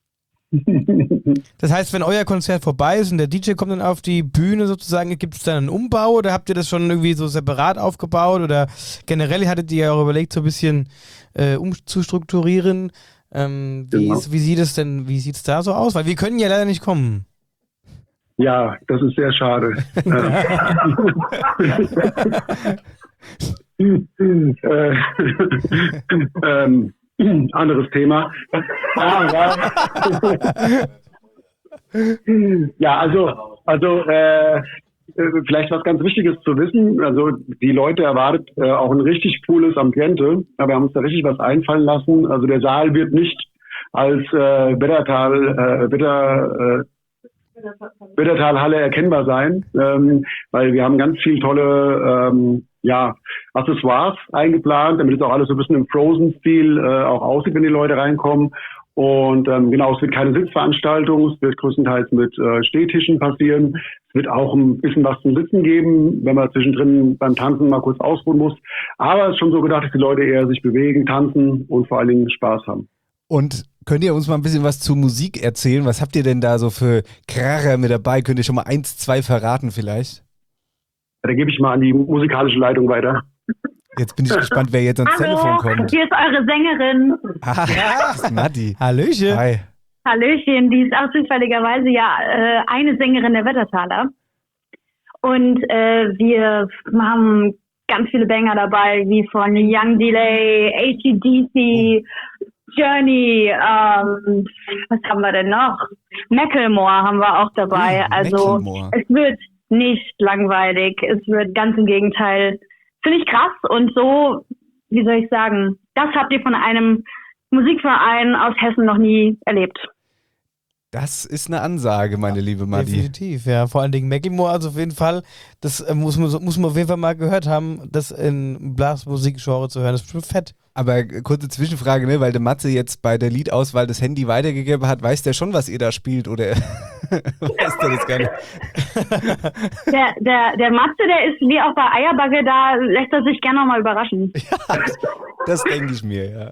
Das heißt, wenn euer Konzert vorbei ist und der D J kommt dann auf die Bühne sozusagen, gibt es dann einen Umbau oder habt ihr das schon irgendwie so separat aufgebaut oder generell hattet ihr ja auch überlegt, so ein bisschen äh, umzustrukturieren? Ähm, wie, Genau. ist, wie sieht es denn, wie sieht es da so aus? Weil wir können ja leider nicht kommen. Ja, das ist sehr schade. äh, ähm, anderes Thema. Ja, also, also äh, vielleicht was ganz Wichtiges zu wissen. Also die Leute erwartet äh, auch ein richtig cooles Ambiente. Aber wir haben uns da richtig was einfallen lassen. Also der Saal wird nicht als äh, Wettertal, äh, Wetter, äh, Wettertalhalle erkennbar sein, ähm, weil wir haben ganz viel tolle ähm, ja, Accessoires eingeplant, damit es auch alles so ein bisschen im Frozen-Stil äh, auch aussieht, wenn die Leute reinkommen. Und ähm, genau, es wird keine Sitzveranstaltung, es wird größtenteils mit äh, Stehtischen passieren. Es wird auch ein bisschen was zum Sitzen geben, wenn man zwischendrin beim Tanzen mal kurz ausruhen muss. Aber es ist schon so gedacht, dass die Leute eher sich bewegen, tanzen und vor allen Dingen Spaß haben. Und könnt ihr uns mal ein bisschen was zur Musik erzählen? Was habt ihr denn da so für Kracher mit dabei? Könnt ihr schon mal eins, zwei verraten vielleicht? Da gebe ich mal an die musikalische Leitung weiter. Jetzt bin ich gespannt, wer jetzt ans Hallo, Telefon kommt. hier ist eure Sängerin. Ah, das ist Nadi. Hallöchen. Hi. Hallöchen, die ist auch zufälligerweise ja äh, eine Sängerin der Wettertaler. Und äh, wir haben ganz viele Banger dabei, wie von Young Delay, A C D C, Journey, ähm, was haben wir denn noch? Macklemore haben wir auch dabei. Oh, also Macklemore. es wird nicht langweilig, es wird ganz im Gegenteil. Finde ich krass und so, wie soll ich sagen, das habt ihr von einem Musikverein aus Hessen noch nie erlebt. Das ist eine Ansage, meine liebe Madi. Definitiv, ja. Vor allen Dingen Macklemore, also auf jeden Fall, das äh, muss, man, muss man auf jeden Fall mal gehört haben, das in Blasmusikgenre zu hören. Das ist schon fett. Aber äh, kurze Zwischenfrage, ne, weil der Matze jetzt bei der Liedauswahl das Handy weitergegeben hat, weiß der schon, was ihr da spielt oder weiß der das gar nicht? Der, der, der Matze, der ist wie auch bei Eierbagge, da lässt er sich gerne nochmal überraschen. Das denke ich mir, ja.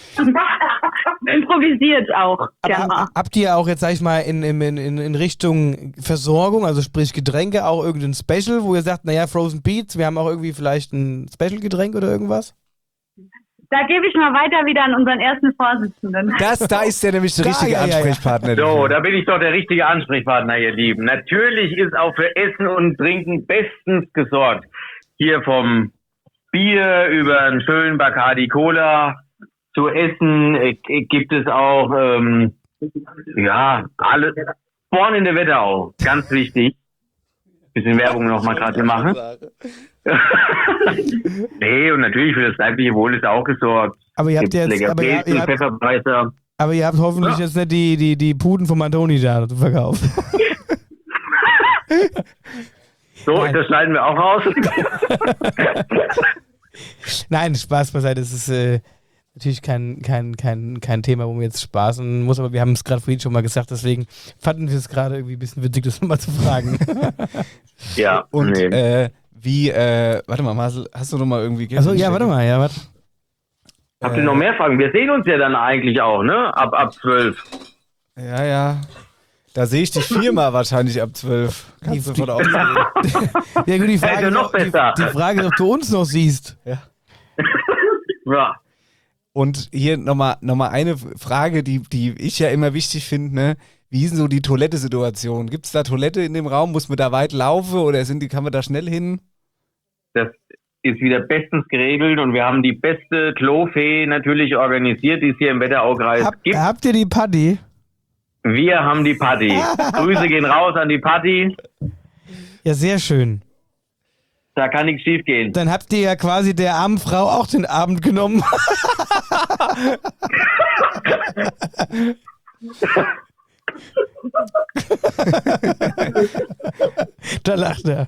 Improvisiert auch gerne mal. Aber habt ihr auch jetzt, sag ich mal, in, in, in, in Richtung Versorgung, also sprich Getränke, auch irgendein Special, wo ihr sagt, naja, Frozen Beats, wir haben auch irgendwie vielleicht ein Special-Getränk oder irgendwas? Da gebe ich mal weiter wieder an unseren ersten Vorsitzenden. Das, da ist der nämlich der Da, richtige ja, ja, ja. Ansprechpartner. So, da bin ich doch der richtige Ansprechpartner, ihr Lieben. Natürlich ist auch für Essen und Trinken bestens gesorgt. Hier vom Bier über einen schönen Bacardi Cola zu essen äh, gibt es auch, ähm, ja, alle, vorne in der Wetterau, ganz wichtig. Bisschen Werbung noch mal gerade machen. Nee, und natürlich für das leibliche Wohl ist auch gesorgt. Aber ihr habt Gibt's jetzt, lecker aber ihr, Pilzen, ihr, habt, Pfefferbeißer. aber ihr habt hoffentlich Ja. jetzt nicht die, die, die Puden vom Antoni da zu verkaufen. So, Nein. das schneiden wir auch raus. Nein, Spaß beiseite. Das ist, äh, natürlich kein, kein, kein, kein Thema, wo man jetzt spaßen muss, aber wir haben es gerade vorhin schon mal gesagt, deswegen fanden wir es gerade irgendwie ein bisschen witzig, das mal zu fragen. Ja, Und nee. äh, wie, äh, warte mal, Marcel, hast du noch mal irgendwie... Achso, ja, warte mal, ja, warte. Habt ihr noch mehr Fragen? Wir sehen uns ja dann eigentlich auch, ne? Ab, ab zwölf. Ja, ja. Da sehe ich dich viermal wahrscheinlich ab zwölf. Kannst du von ausgehen. Ja gut, die Frage, Ja, noch die, besser. die Frage ist, ob du uns noch siehst. Ja. Ja. Und hier nochmal noch mal eine Frage, die, die ich ja immer wichtig finde, ne? Wie ist denn so die Toilette-Situation? Gibt es da Toilette in dem Raum? Muss man da weit laufen oder sind die, kann man da schnell hin? Das ist wieder bestens geregelt und wir haben die beste Klofee natürlich organisiert, die es hier im Wetteraukreis Hab, gibt. habt ihr die Paddy? Wir haben die Patti. Grüße gehen raus an die Patti. Ja, sehr schön. Da kann nichts schief gehen. Dann habt ihr ja quasi der armen Frau auch den Abend genommen. Da lacht er.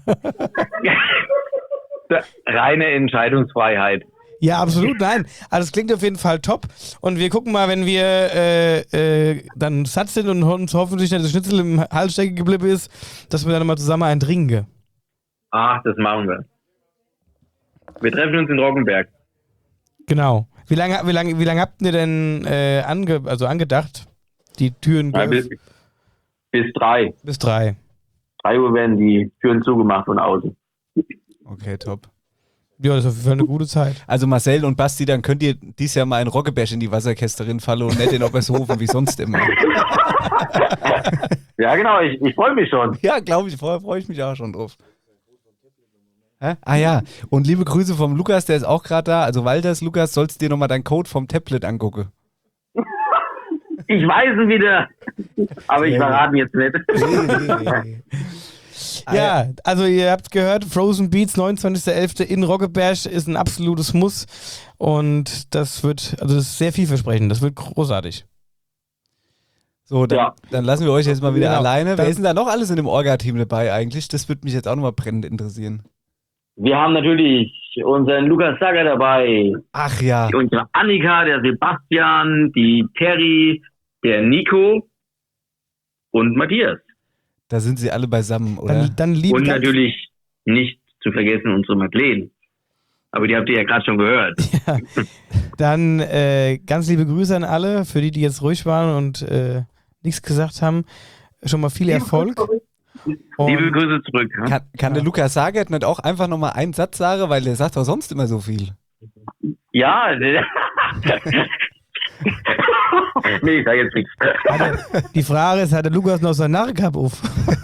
Reine Entscheidungsfreiheit. Ja, absolut, nein. Also es klingt auf jeden Fall top. Und wir gucken mal, wenn wir äh, äh, dann satt sind und uns hoffentlich nicht das Schnitzel im Hals stecken geblieben ist, dass wir dann mal zusammen einen trinken. Ach, das machen wir. Wir treffen uns in Roggenberg. Genau. Wie lange wie lange, wie lange habt ihr denn äh, ange, also angedacht? Die Türen Ja, bis, bis drei. bis drei. Drei Uhr werden die Türen zugemacht von außen. Okay, top. Ja, das ist auf jeden Fall eine gute Zeit. Also Marcel und Basti, dann könnt ihr dies Jahr mal einen Roggebash in die Wasserkästerin fallen und nicht in Oppershofen wie sonst immer. Ja, genau, ich, ich freue mich schon. Ja, glaube ich, vorher freue ich mich auch schon drauf. Hä? Ah ja, und liebe Grüße vom Lukas, der ist auch gerade da. Also Walters, Lukas, sollst du dir nochmal deinen Code vom Tablet angucken. Ich weiß ihn wieder. Aber ich verrate ihn jetzt nicht. Ja, also ihr habt gehört, Frozen Beats, neunundzwanzigster elfte in Roggeberg ist ein absolutes Muss. Und das wird, also das ist sehr vielversprechend. Das wird großartig. So, dann, Ja. dann lassen wir euch jetzt mal wieder Genau. alleine. Wer Dann- ist denn da noch alles in dem Orga-Team dabei eigentlich? Das würde mich jetzt auch nochmal brennend interessieren. Wir haben natürlich unseren Lukas Sager dabei. Ach ja. Unsere Annika, der Sebastian, die Terry, der Nico und Matthias. Da sind sie alle beisammen, oder? Dann, dann liebe Und ganz- natürlich nicht zu vergessen unsere Madeleine. Aber die habt ihr ja gerade schon gehört. Dann äh, ganz liebe Grüße an alle, für die, die jetzt ruhig waren und äh, nichts gesagt haben. Schon mal viel Erfolg. Und Liebe Grüße zurück. Ja? Kann, kann der Lukas Sagert nicht auch einfach nochmal einen Satz sagen, weil der sagt doch sonst immer so viel. Ja. Nee, ich sag jetzt nichts. hat er, die Frage ist, hat der Lukas noch seinen Narrencup auf?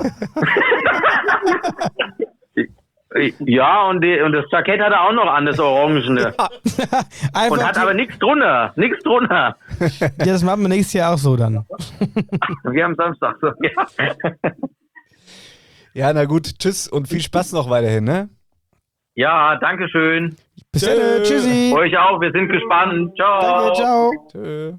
Ja, und, die, und das Jackett hat er auch noch an, das Orangene. Einfach Und hat die- aber nichts drunter. Nichts drunter. Ja, das machen wir nächstes Jahr auch so dann. Wir haben Samstag so. Ja. Ja, na gut, tschüss und viel Spaß noch weiterhin, ne? Ja, danke schön. Bis dann, tschüssi. Euch auch, wir sind gespannt. Ciao. Danke, ciao. Tschö.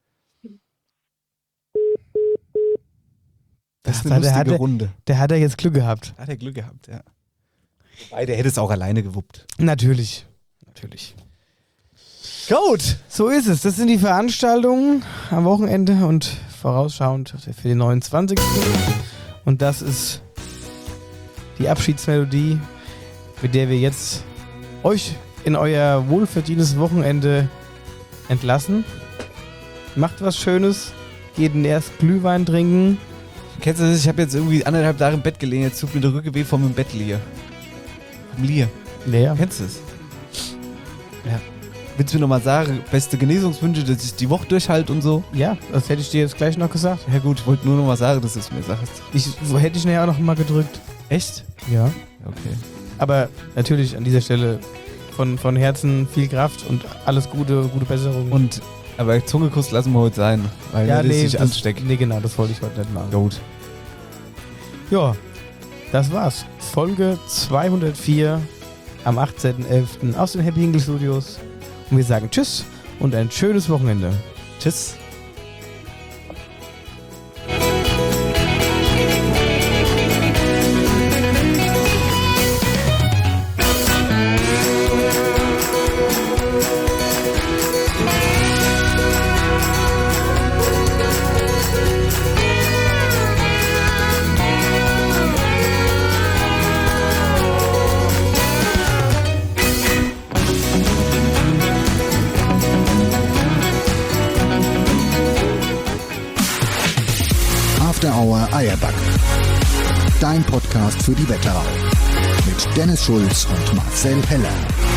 Das Das ist eine der, lustige hat, Runde. der hat ja jetzt Glück gehabt. Hat er Glück gehabt, ja. Wobei, der hätte es auch alleine gewuppt. Natürlich. Natürlich. Gut. So ist es. Das sind die Veranstaltungen am Wochenende und vorausschauend für den neunundzwanzigsten Und das ist die Abschiedsmelodie, mit der wir jetzt euch in euer wohlverdientes Wochenende entlassen. Macht was Schönes. Geht erst Glühwein trinken. Kennst du das? Ich habe jetzt irgendwie anderthalb Tage im Bett gelegen. Jetzt tut mir der Rücken weh vom im Bett liegen. Vom Liegen. Leer. Kennst du es? Ja. Willst du mir nochmal sagen, beste Genesungswünsche, dass ich die Woche durchhalte und so? Ja, das hätte ich dir jetzt gleich noch gesagt. Ja gut, ich wollte nur nochmal sagen, dass du es mir sagst. Ich, wo hätte ich nachher auch noch mal gedrückt. Echt? Ja. Okay. Aber natürlich an dieser Stelle von, von Herzen viel Kraft und alles Gute, gute Besserung. Und, aber Zungekuss lassen wir heute sein, weil ja, das nee, sich das, ansteckt. nee, genau, das wollte ich heute nicht machen. Gut. Ja, das war's. Folge zweihundertvier am achtzehnten elften aus den Happy English Studios. Und wir sagen Tschüss und ein schönes Wochenende. Tschüss. After Hour Eierbacke. Dein Podcast für die Wetterau. Mit Dennis Schulz und Marcel Heller.